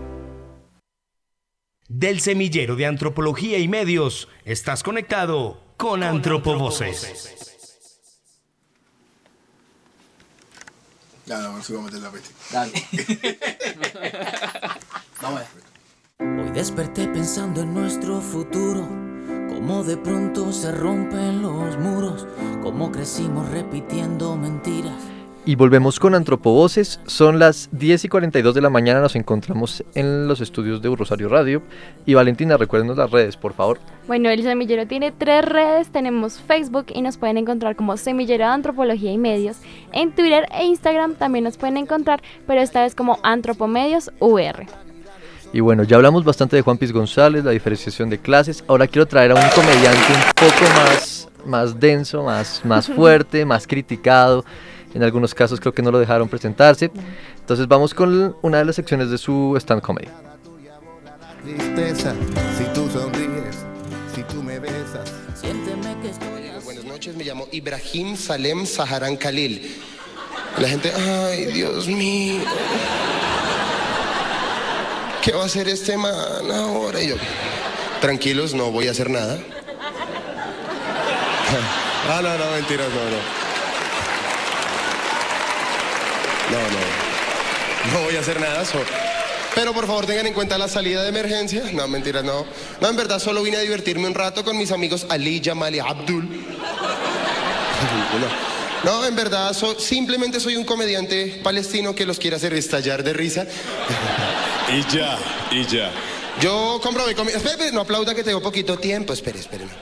Del semillero de antropología y medios, estás conectado con Antropovoces. Vamos a meter la peste. Dale. Vamos a ver. Hoy desperté pensando en nuestro futuro, cómo de pronto se rompen los muros, cómo crecimos repitiendo mentiras. Y volvemos con Antropovoces. Son las 10:42 de la mañana, nos encontramos en los estudios de Rosario Radio. Y Valentina, recuérdenos las redes, por favor. Bueno, el semillero tiene 3 redes, tenemos Facebook y nos pueden encontrar como Semillero de Antropología y Medios. En Twitter e Instagram también nos pueden encontrar, pero esta vez como Antropomedios UR. Y bueno, ya hablamos bastante de Juan Piz González, la diferenciación de clases. Ahora quiero traer a un comediante un poco más denso, más fuerte, más criticado. En algunos casos creo que no lo dejaron presentarse. Entonces vamos con una de las secciones de su stand comedy. Tristeza, si tú sonríes, si tú me besas. Siénteme que estoy así. Buenas noches, me llamo Ibrahim Salem Saharan Khalil. La gente, ay, Dios mío. ¿Qué va a hacer este man ahora? Y yo, tranquilos, no voy a hacer nada. No, mentiras, No voy a hacer nada. Pero por favor tengan en cuenta la salida de emergencia. No, mentiras, no. No, en verdad solo vine a divertirme un rato con mis amigos Ali, Jamal y Abdul. No, en verdad simplemente soy un comediante palestino que los quiere hacer estallar de risa. Y ya. Yo comprobé con mi... Espere, no aplauda que tengo poquito tiempo. Espere.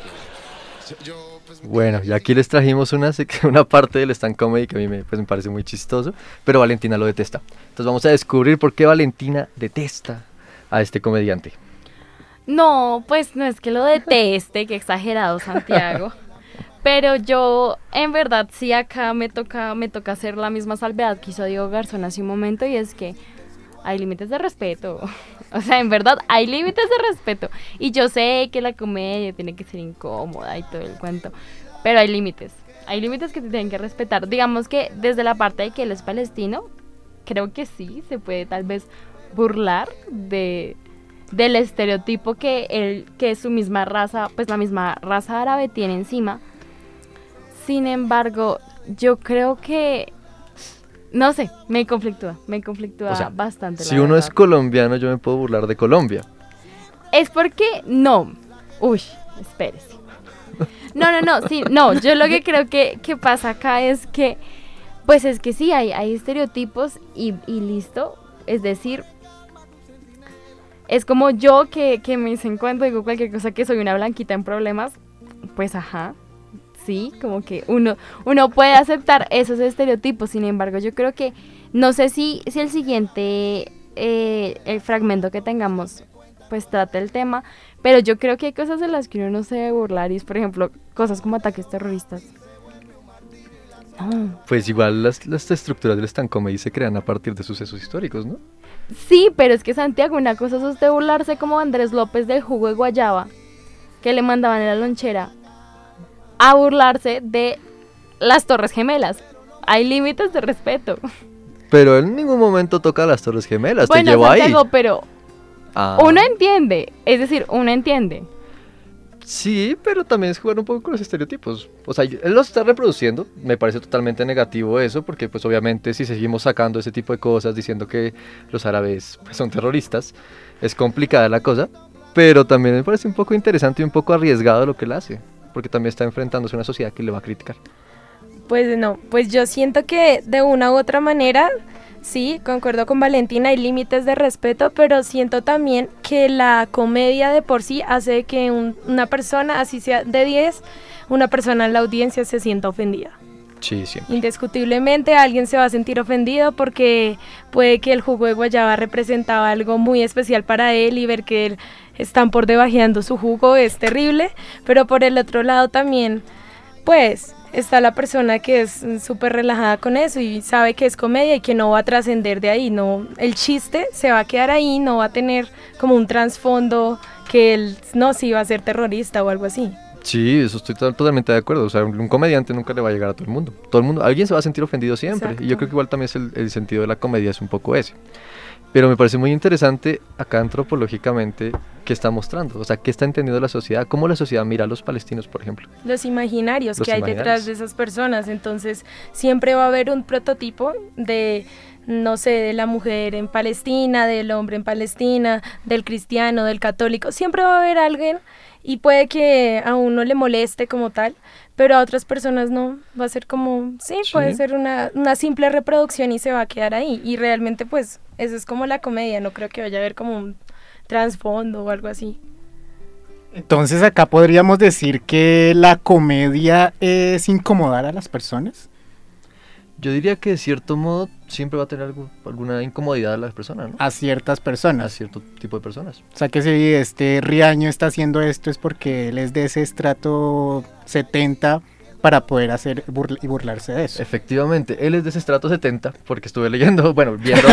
Bueno, y aquí les trajimos una parte del stand comedy que a mí me parece muy chistoso, pero Valentina lo detesta. Entonces vamos a descubrir por qué Valentina detesta a este comediante. No, pues no es que lo deteste, qué exagerado, Santiago. Pero yo, en verdad, sí acá me toca hacer la misma salvedad que hizo Diego Garzón hace un momento, y es que hay límites de respeto. O sea, en verdad, hay límites de respeto. Y yo sé que la comedia tiene que ser incómoda y todo el cuento, pero hay límites. Hay límites que se tienen que respetar. Digamos que desde la parte de que él es palestino, creo que sí, se puede tal vez burlar de del estereotipo que su misma raza, pues la misma raza árabe tiene encima. Sin embargo, yo creo que, no sé, me conflictúa O sea, bastante. Si uno es colombiano, yo me puedo burlar de Colombia. Es porque, espérese. No, yo lo que creo que pasa acá es que, pues es que sí, hay estereotipos y listo, es decir, es como yo que me dicen cuando digo cualquier cosa que soy una blanquita en problemas, pues ajá, sí, como que uno puede aceptar esos estereotipos. Sin embargo, yo creo que, no sé si el siguiente el fragmento que tengamos pues trata el tema, pero yo creo que hay cosas de las que uno no se debe burlar, y es, por ejemplo, cosas como ataques terroristas. No. Pues igual las estructuras del stand comedy se crean a partir de sucesos históricos, ¿no? Sí, pero es que, Santiago, una cosa es usted burlarse como Andrés López del jugo de guayaba que le mandaban en la lonchera, a burlarse de las Torres Gemelas. Hay límites de respeto. Pero en ningún momento toca las Torres Gemelas, bueno, te llevo Santiago, ahí. Pero uno entiende, es decir, uno entiende. Sí, pero también es jugar un poco con los estereotipos. O sea, él los está reproduciendo, me parece totalmente negativo eso, porque pues obviamente si seguimos sacando ese tipo de cosas, diciendo que los árabes pues, son terroristas, es complicada la cosa, pero también me parece un poco interesante y un poco arriesgado lo que él hace, porque también está enfrentándose a una sociedad que le va a criticar. Pues no, pues yo siento que de una u otra manera, sí, concuerdo con Valentina, hay límites de respeto, pero siento también que la comedia de por sí hace que una persona, así sea de 10, una persona en la audiencia se sienta ofendida. Sí, sí. Indiscutiblemente alguien se va a sentir ofendido porque puede que el jugo de guayaba representaba algo muy especial para él y ver que están por debajeando su jugo es terrible, pero por el otro lado también, pues está la persona que es súper relajada con eso y sabe que es comedia y que no va a trascender de ahí, no, el chiste se va a quedar ahí, no va a tener como un trasfondo que él no sí va a ser terrorista o algo así. Sí, eso estoy totalmente de acuerdo. O sea, un comediante nunca le va a llegar a todo el mundo. Todo el mundo, alguien se va a sentir ofendido siempre. Exacto. Y yo creo que igual también es el sentido de la comedia es un poco ese. Pero me parece muy interesante acá antropológicamente qué está mostrando, o sea, qué está entendiendo la sociedad, cómo la sociedad mira a los palestinos, por ejemplo. Los imaginarios que hay detrás de esas personas, entonces siempre va a haber un prototipo de, no sé, de la mujer en Palestina, del hombre en Palestina, del cristiano, del católico, siempre va a haber alguien y puede que a uno le moleste como tal, pero a otras personas no, va a ser como, sí. Puede ser una simple reproducción y se va a quedar ahí, y realmente pues eso es como la comedia, no creo que vaya a haber como un trasfondo o algo así. Entonces acá podríamos decir que la comedia es incomodar a las personas. Yo diría que de cierto modo siempre va a tener alguna incomodidad a las personas, ¿no? A ciertas personas. A cierto tipo de personas. O sea que si Riaño está haciendo esto es porque él es de ese estrato 70 para poder hacer y burlarse de eso. Efectivamente, él es de ese estrato 70 porque estuve leyendo, viendo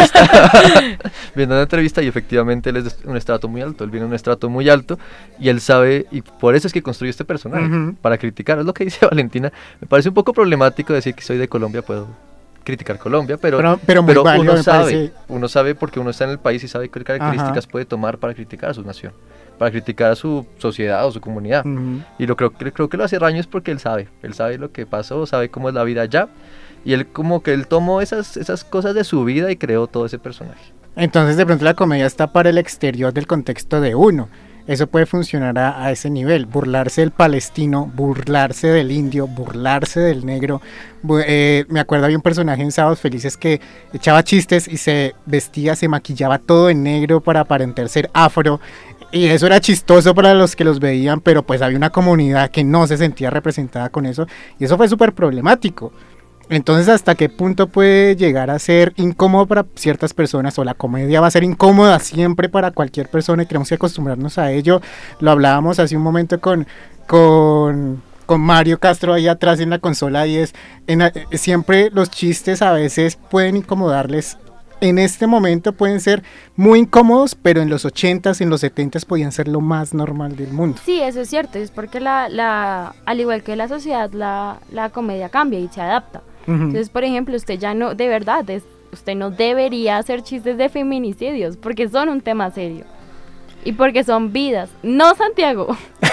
una entrevista y efectivamente él es de un estrato muy alto, él viene de un estrato muy alto y él sabe, y por eso es que construye este personaje, para criticar, es lo que dice Valentina. Me parece un poco problemático decir que soy de Colombia, puedo criticar Colombia, pero muy válido, uno sabe porque uno está en el país y sabe qué características puede tomar para criticar a su nación, para criticar a su sociedad o su comunidad. Y creo que lo hace Riaño es porque él sabe lo que pasó, sabe cómo es la vida allá, y él como que él tomó esas cosas de su vida y creó todo ese personaje. Entonces de pronto la comedia está para el exterior del contexto de uno. Eso puede funcionar a ese nivel, burlarse del palestino, burlarse del indio, burlarse del negro. Me acuerdo había un personaje en Sábados Felices que echaba chistes y se vestía, se maquillaba todo en negro para aparentar ser afro, y eso era chistoso para los que los veían, pero pues había una comunidad que no se sentía representada con eso, y eso fue súper problemático. Entonces, ¿hasta qué punto puede llegar a ser incómodo para ciertas personas? O la comedia va a ser incómoda siempre para cualquier persona y tenemos que acostumbrarnos a ello. Lo hablábamos hace un momento con Mario Castro ahí atrás en la consola 10. Siempre los chistes a veces pueden incomodarles. En este momento pueden ser muy incómodos, pero en los 80s, en los 70s podían ser lo más normal del mundo. Sí, eso es cierto, es porque al igual que la sociedad, la comedia cambia y se adapta. Entonces, por ejemplo, usted ya no, de verdad, usted no debería hacer chistes de feminicidios, porque son un tema serio. Y porque son vidas. No, Santiago.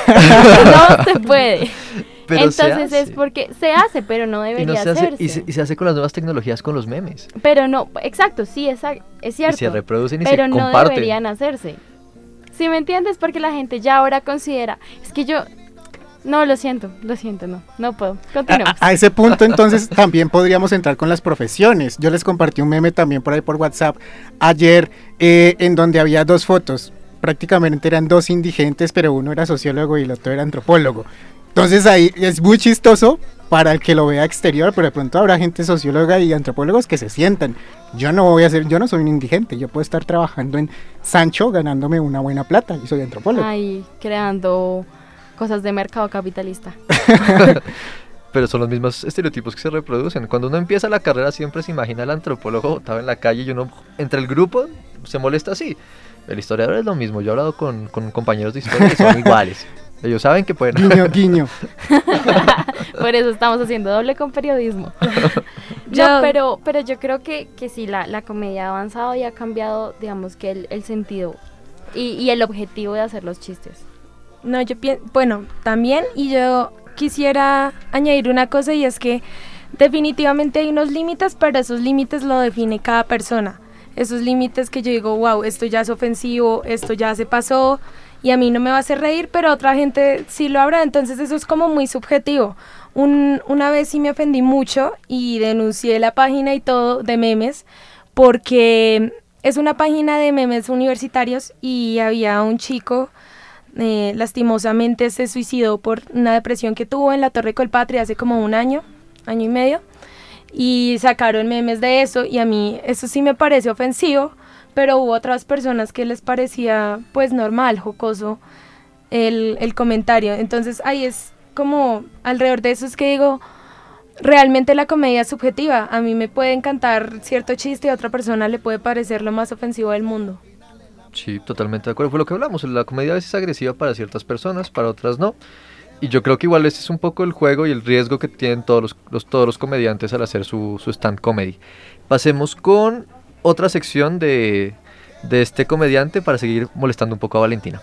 No se puede. Pero entonces es porque se hace, pero no debería hacerse. Y se hace con las nuevas tecnologías, con los memes. Pero no, exacto, sí, es cierto. Y se reproducen y pero se no comparten. deberían hacerse. ¿Sí me entiendes? Porque la gente ya ahora considera, es que yo... No, lo siento, no puedo. Continuemos. A ese punto entonces también podríamos entrar con las profesiones. Yo les compartí un meme también por ahí por WhatsApp ayer en donde había 2 fotos. Prácticamente eran 2 indigentes, pero uno era sociólogo y el otro era antropólogo. Entonces ahí es muy chistoso para el que lo vea exterior, pero de pronto habrá gente socióloga y antropólogos que se sientan. Yo no soy un indigente, yo puedo estar trabajando en Sancho ganándome una buena plata y soy antropólogo. Ay, creando cosas de mercado capitalista. Pero son los mismos estereotipos que se reproducen. Cuando uno empieza la carrera siempre se imagina al antropólogo botado en la calle y uno entre el grupo se molesta así. El historiador es lo mismo, yo he hablado con compañeros de historia que son iguales. Ellos saben que pueden... Guiño, guiño. Por eso estamos haciendo doble con periodismo. Pero yo creo que sí, la comedia ha avanzado y ha cambiado, digamos, que el sentido y el objetivo de hacer los chistes. No, yo pienso, bueno, también, y yo quisiera añadir una cosa, y es que definitivamente hay unos límites, pero esos límites lo define cada persona. Esos límites que yo digo, wow, esto ya es ofensivo, esto ya se pasó, y a mí no me va a hacer reír, pero otra gente sí lo habrá, entonces eso es como muy subjetivo. Una vez sí me ofendí mucho y denuncié la página y todo de memes, porque es una página de memes universitarios y había un chico... lastimosamente se suicidó por una depresión que tuvo en la Torre Colpatria hace como un año y medio, y sacaron memes de eso, y a mí eso sí me parece ofensivo, pero hubo otras personas que les parecía pues normal, jocoso el comentario. Entonces ahí es como alrededor de eso es que digo, realmente la comedia es subjetiva. A mí me puede encantar cierto chiste y a otra persona le puede parecer lo más ofensivo del mundo. Sí, totalmente de acuerdo. Fue lo que hablamos. La comedia a veces es agresiva para ciertas personas, para otras no. Y yo creo que igual ese es un poco el juego y el riesgo que tienen todos los comediantes al hacer su stand comedy. Pasemos con otra sección de este comediante para seguir molestando un poco a Valentina.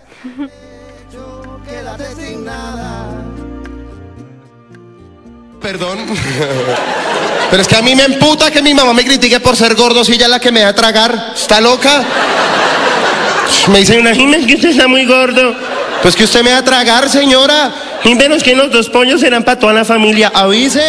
Perdón, pero es que a mí me emputa que mi mamá me critique por ser gordo si ella es la que me da a tragar. ¿Está loca? Me dicen una Jiménez que usted está muy gordo. Pues que usted me da a tragar, señora. Jiménez que los 2 pollos eran para toda la familia. Avise.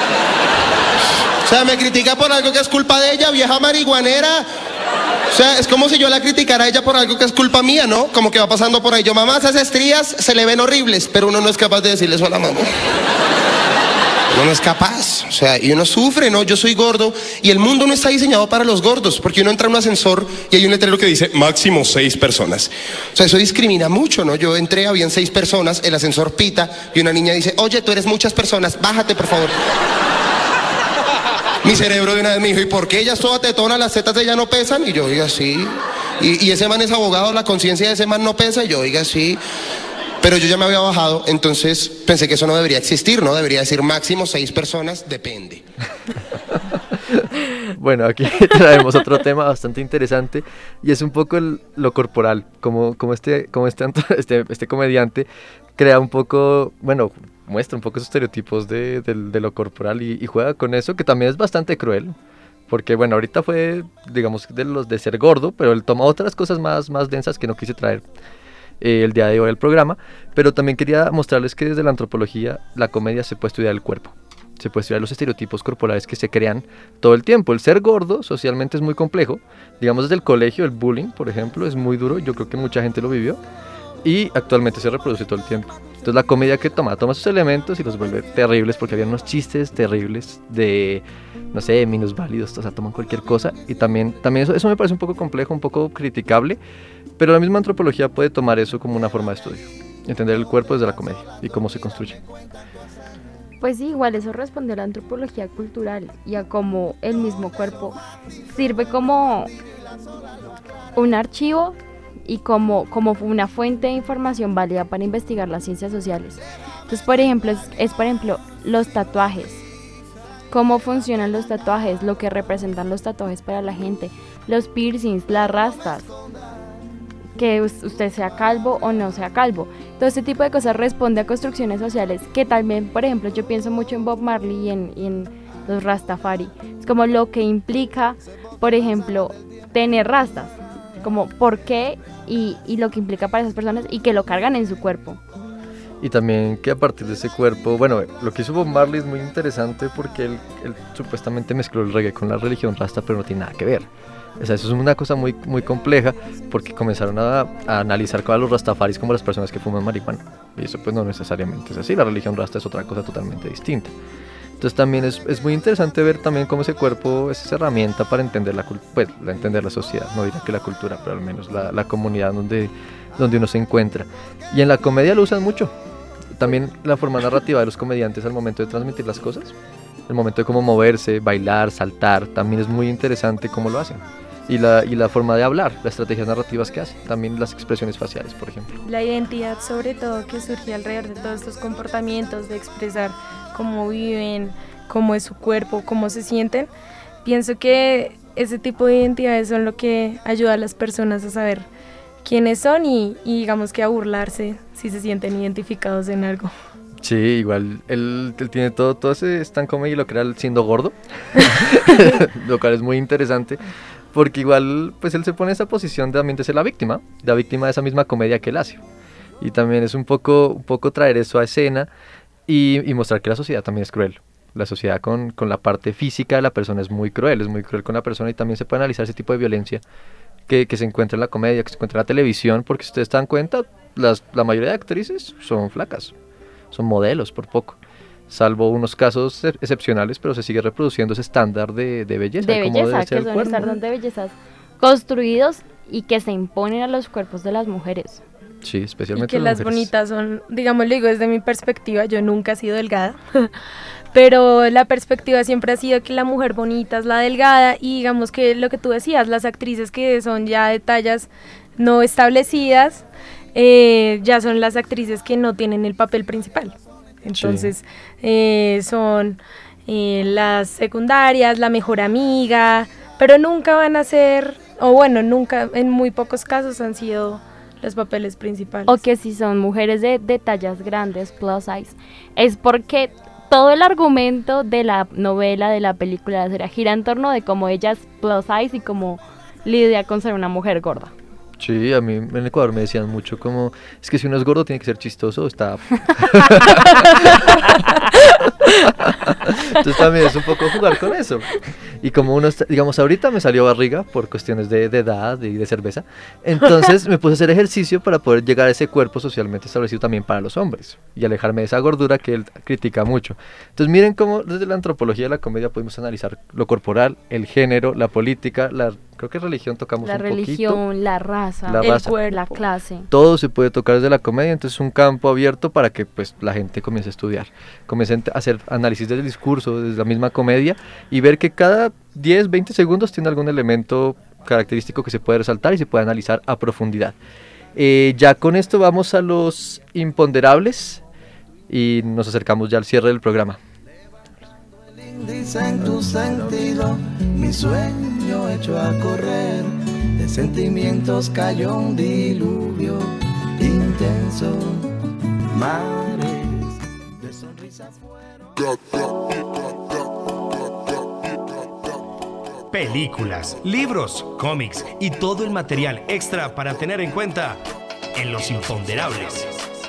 O sea, me critica por algo que es culpa de ella, vieja marihuanera. O sea, es como si yo la criticara a ella por algo que es culpa mía, ¿no? Como que va pasando por ahí. Yo, mamá, esas estrías se le ven horribles, pero uno no es capaz de decirle eso a la mamá. Uno no es capaz, o sea, y uno sufre, ¿no? Yo soy gordo y el mundo no está diseñado para los gordos, porque uno entra en un ascensor y hay un letrero que dice máximo 6 personas. O sea, eso discrimina mucho, ¿no? Yo entré, habían 6 personas, el ascensor pita y una niña dice, oye, tú eres muchas personas, bájate, por favor. Mi cerebro de una vez me dijo, ¿y por qué ella es toda tetona, las tetas de ella no pesan? Y yo, oiga, sí. Y ese man es abogado, la conciencia de ese man no pesa, y yo, oiga, sí. Pero yo ya me había bajado, entonces pensé que eso no debería existir, ¿no? Debería decir máximo 6 personas, depende. Bueno, aquí traemos otro tema bastante interesante y es un poco lo corporal, como este comediante crea un poco, bueno, muestra un poco esos estereotipos de lo corporal y juega con eso, que también es bastante cruel. Porque bueno, ahorita fue, digamos, de los de ser gordo, pero él toma otras cosas más densas que no quise traer el día de hoy al programa, pero también quería mostrarles que desde la antropología la comedia se puede estudiar el cuerpo, se puede estudiar los estereotipos corporales que se crean todo el tiempo. El ser gordo socialmente es muy complejo, digamos desde el colegio, el bullying por ejemplo es muy duro, yo creo que mucha gente lo vivió y actualmente se reproduce todo el tiempo. Entonces la comedia que toma esos elementos y los vuelve terribles, porque había unos chistes terribles de, no sé, minusválidos, o sea, toman cualquier cosa, y también eso me parece un poco complejo, un poco criticable, pero la misma antropología puede tomar eso como una forma de estudio, entender el cuerpo desde la comedia y cómo se construye. Pues sí, igual eso responde a la antropología cultural y a cómo el mismo cuerpo sirve como un archivo y como una fuente de información válida para investigar las ciencias sociales. Entonces, por ejemplo, es los tatuajes. Cómo funcionan los tatuajes, lo que representan los tatuajes para la gente, los piercings, las rastas. que usted sea calvo o no sea calvo. Todo este tipo de cosas responde a construcciones sociales que también, por ejemplo, yo pienso mucho en Bob Marley y en los Rastafari. Es como lo que implica, por ejemplo, tener rastas, como por qué y lo que implica para esas personas y que lo cargan en su cuerpo. Y también que a partir de ese cuerpo, bueno, lo que hizo Bob Marley es muy interesante porque él supuestamente mezcló el reggae con la religión rasta, pero no tiene nada que ver. O sea, eso es una cosa muy, muy compleja porque comenzaron a analizar a los rastafaris como las personas que fuman marihuana. Y eso pues no necesariamente es así, la religión rasta es otra cosa totalmente distinta. Entonces también es muy interesante ver también cómo ese cuerpo es esa herramienta para entender entender la sociedad, no diría que la cultura, pero al menos la comunidad donde uno se encuentra. Y en la comedia lo usan mucho. También la forma narrativa de los comediantes al momento de transmitir las cosas, el momento de cómo moverse, bailar, saltar, también es muy interesante cómo lo hacen. Y la forma de hablar, las estrategias narrativas que hacen, también las expresiones faciales, por ejemplo. La identidad sobre todo que surge alrededor de todos estos comportamientos, de expresar cómo viven, cómo es su cuerpo, cómo se sienten. Pienso que ese tipo de identidades son lo que ayuda a las personas a saber quiénes son y digamos que a burlarse si se sienten identificados en algo. Sí, igual él tiene todo ese stand comedy lo crea siendo gordo, lo cual es muy interesante porque igual pues él se pone en esa posición de también de ser la víctima de esa misma comedia que él hace. Y también es un poco traer eso a escena y mostrar que la sociedad también es cruel. La sociedad con la parte física de la persona es muy cruel con la persona y también se puede analizar ese tipo de violencia que se encuentra en la comedia, que se encuentra en la televisión, porque si ustedes se dan cuenta, la mayoría de actrices son flacas, son modelos por poco, salvo unos casos excepcionales, pero se sigue reproduciendo ese estándar de belleza. De belleza, que son estándares de bellezas construidos y que se imponen a los cuerpos de las mujeres. Sí, especialmente y que las bonitas son, digamos, le digo desde mi perspectiva, yo nunca he sido delgada, pero la perspectiva siempre ha sido que la mujer bonita es la delgada y digamos que lo que tú decías, las actrices que son ya de tallas no establecidas, ya son las actrices que no tienen el papel principal. Entonces son las secundarias, la mejor amiga, pero nunca van a ser, o bueno, nunca, en muy pocos casos han sido los papeles principales. O que si son mujeres de tallas grandes, plus size, es porque todo el argumento de la novela, de la película, de la serie, gira en torno de cómo ella es plus size y cómo lidia con ser una mujer gorda. Sí, a mí en Ecuador me decían mucho como, es que si uno es gordo tiene que ser chistoso, está... Entonces también es un poco jugar con eso. Y como uno, digamos, ahorita me salió barriga por cuestiones de edad y de cerveza, entonces me puse a hacer ejercicio para poder llegar a ese cuerpo socialmente establecido también para los hombres y alejarme de esa gordura que él critica mucho. Entonces miren cómo desde la antropología de la comedia podemos analizar lo corporal, el género, la política, creo que religión tocamos un poquito. La religión, la raza, el cuerpo, la clase. Todo se puede tocar desde la comedia, entonces es un campo abierto para que pues la gente comience a estudiar, comience a hacer análisis del discurso, desde la misma comedia y ver que cada 10, 20 segundos tiene algún elemento característico que se puede resaltar y se puede analizar a profundidad. Ya con esto vamos a los imponderables y nos acercamos ya al cierre del programa. Dice en tu sentido, mi sueño hecho a correr, de sentimientos cayó un diluvio intenso, mares de sonrisas fueron. Películas, libros, cómics y todo el material extra para tener en cuenta en Los Imponderables.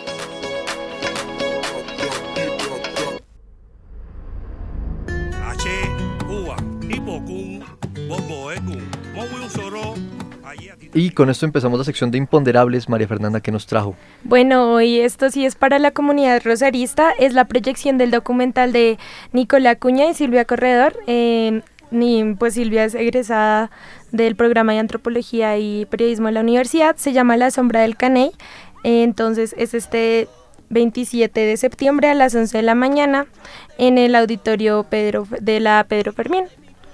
Y con esto empezamos la sección de imponderables. María Fernanda, ¿qué nos trajo? Bueno, hoy esto sí es para la comunidad rosarista, es la proyección del documental de Nicolás Acuña y Silvia Corredor. Pues Silvia es egresada del programa de Antropología y Periodismo de la universidad, se llama La Sombra del Caney. Entonces es este 27 de septiembre a las 11 de la mañana en el auditorio de la Pedro Fermín.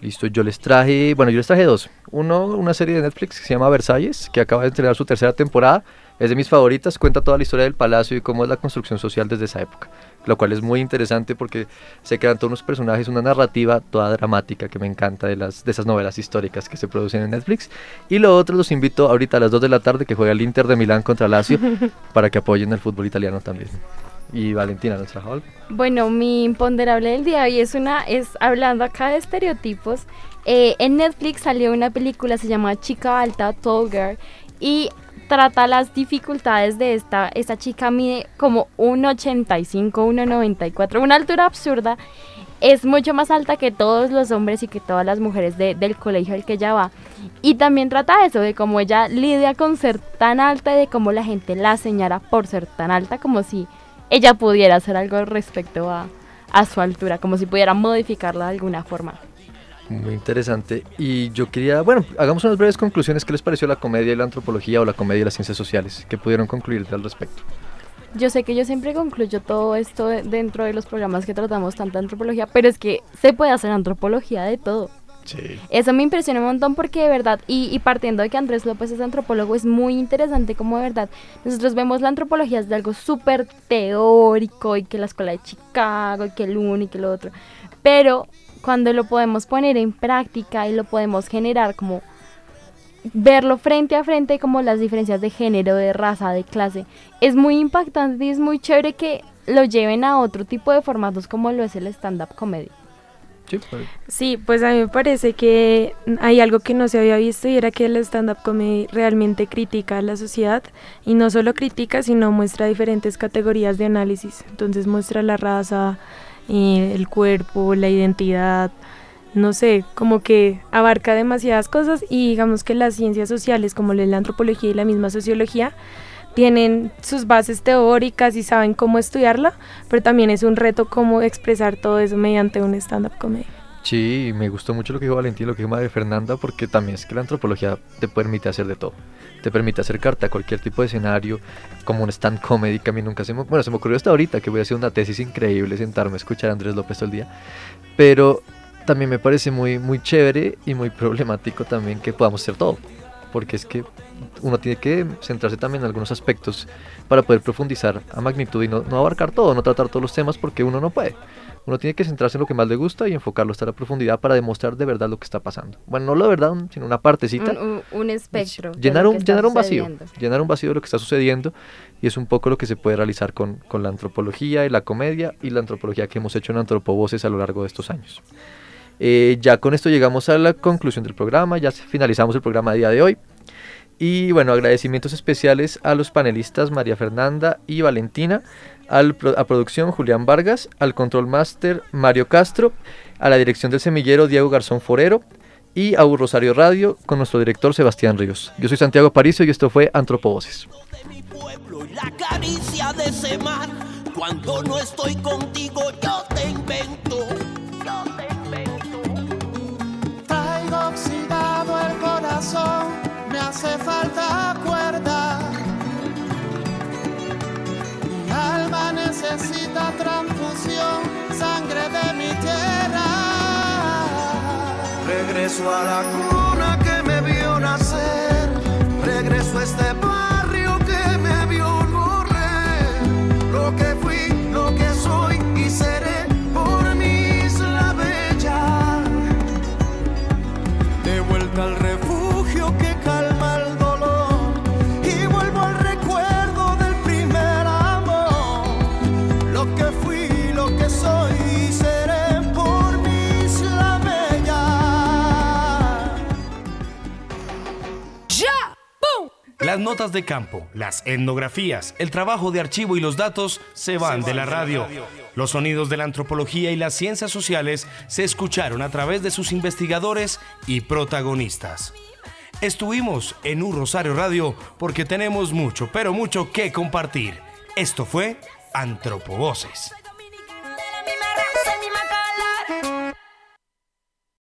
Listo, yo les traje dos. Uno, una serie de Netflix que se llama Versalles, que acaba de estrenar su tercera temporada. Es de mis favoritas, cuenta toda la historia del palacio y cómo es la construcción social desde esa época. Lo cual es muy interesante porque se crean todos unos personajes, una narrativa toda dramática que me encanta de esas novelas históricas que se producen en Netflix. Y lo otro, los invito ahorita a las 2 de la tarde que juega el Inter de Milán contra Lazio para que apoyen el fútbol italiano también. Y Valentina, ¿nos trajo algo? Bueno, mi imponderable del día de hoy es hablando acá de estereotipos. En Netflix salió una película, se llama Chica Alta, Tall Girl, y trata las dificultades de esta chica. Mide como 1,85, 1,94, una altura absurda. Es mucho más alta que todos los hombres y que todas las mujeres del colegio al que ella va. Y también trata eso, de cómo ella lidia con ser tan alta y de cómo la gente la señala por ser tan alta, como si ella pudiera hacer algo respecto a su altura, como si pudiera modificarla de alguna forma. Muy interesante. Y yo quería, hagamos unas breves conclusiones. ¿Qué les pareció la comedia y la antropología o la comedia y las ciencias sociales? ¿Qué pudieron concluir al respecto? Yo sé que yo siempre concluyo todo esto dentro de los programas que tratamos tanta antropología, pero es que se puede hacer antropología de todo. Sí. Eso me impresiona un montón porque de verdad, y partiendo de que Andrés López es antropólogo, es muy interesante como de verdad nosotros vemos la antropología desde algo súper teórico y que la escuela de Chicago y que el uno y que lo otro, pero cuando lo podemos poner en práctica y lo podemos generar como verlo frente a frente, como las diferencias de género, de raza, de clase, es muy impactante y es muy chévere que lo lleven a otro tipo de formatos como lo es el stand-up comedy. Sí, pues a mí me parece que hay algo que no se había visto y era que el stand-up comedy realmente critica a la sociedad y no solo critica, sino muestra diferentes categorías de análisis. Entonces muestra la raza, el cuerpo, la identidad, no sé, como que abarca demasiadas cosas y digamos que las ciencias sociales como la antropología y la misma sociología tienen sus bases teóricas y saben cómo estudiarla, pero también es un reto cómo expresar todo eso mediante un stand-up comedy. Sí, me gustó mucho lo que dijo Valentín, lo que dijo María Fernanda, porque también es que la antropología te permite hacer de todo. Te permite acercarte a cualquier tipo de escenario, como un stand comedy que a mí nunca se me ocurrió hasta ahorita, que voy a hacer una tesis increíble, sentarme a escuchar a Andrés López todo el día. Pero también me parece muy, muy chévere y muy problemático también que podamos hacer todo. Porque es que uno tiene que centrarse también en algunos aspectos para poder profundizar a magnitud y no abarcar todo, no tratar todos los temas porque uno no puede. Uno tiene que centrarse en lo que más le gusta y enfocarlo hasta la profundidad para demostrar de verdad lo que está pasando. Bueno, no lo de verdad, sino una partecita. Un espectro. Llenar un vacío de lo que está sucediendo, y es un poco lo que se puede realizar con la antropología y la comedia y la antropología que hemos hecho en Antropovoces a lo largo de estos años. Ya con esto llegamos a la conclusión del programa, ya finalizamos el programa a día de hoy. Y bueno, agradecimientos especiales a los panelistas María Fernanda y Valentina, a producción Julián Vargas, al control master Mario Castro, a la dirección del semillero Diego Garzón Forero y a Rosario Radio con nuestro director Sebastián Ríos. Yo soy Santiago Aparicio y esto fue Antropovoces. La caricia de ese mar, cuando no estoy contigo yo te invento. Traigo oxidado el corazón, me hace falta cuerda. Mi alma necesita transfusión, sangre de mi tierra. Regreso a la cuna que me vio nacer, regreso a este barrio que me vio correr. Lo que fui, lo que soy y seré por mi isla bella. De vuelta al refugio que calma el dolor y vuelvo al recuerdo del primer amor. Lo que fui, lo que soy y seré por mi isla bella. ¡Ya! ¡Pum! Las notas de campo, las etnografías, el trabajo de archivo y los datos se van de la radio. Los sonidos de la antropología y las ciencias sociales se escucharon a través de sus investigadores y protagonistas. Estuvimos en Rosario Radio porque tenemos mucho, pero mucho que compartir. Esto fue Antropovoces.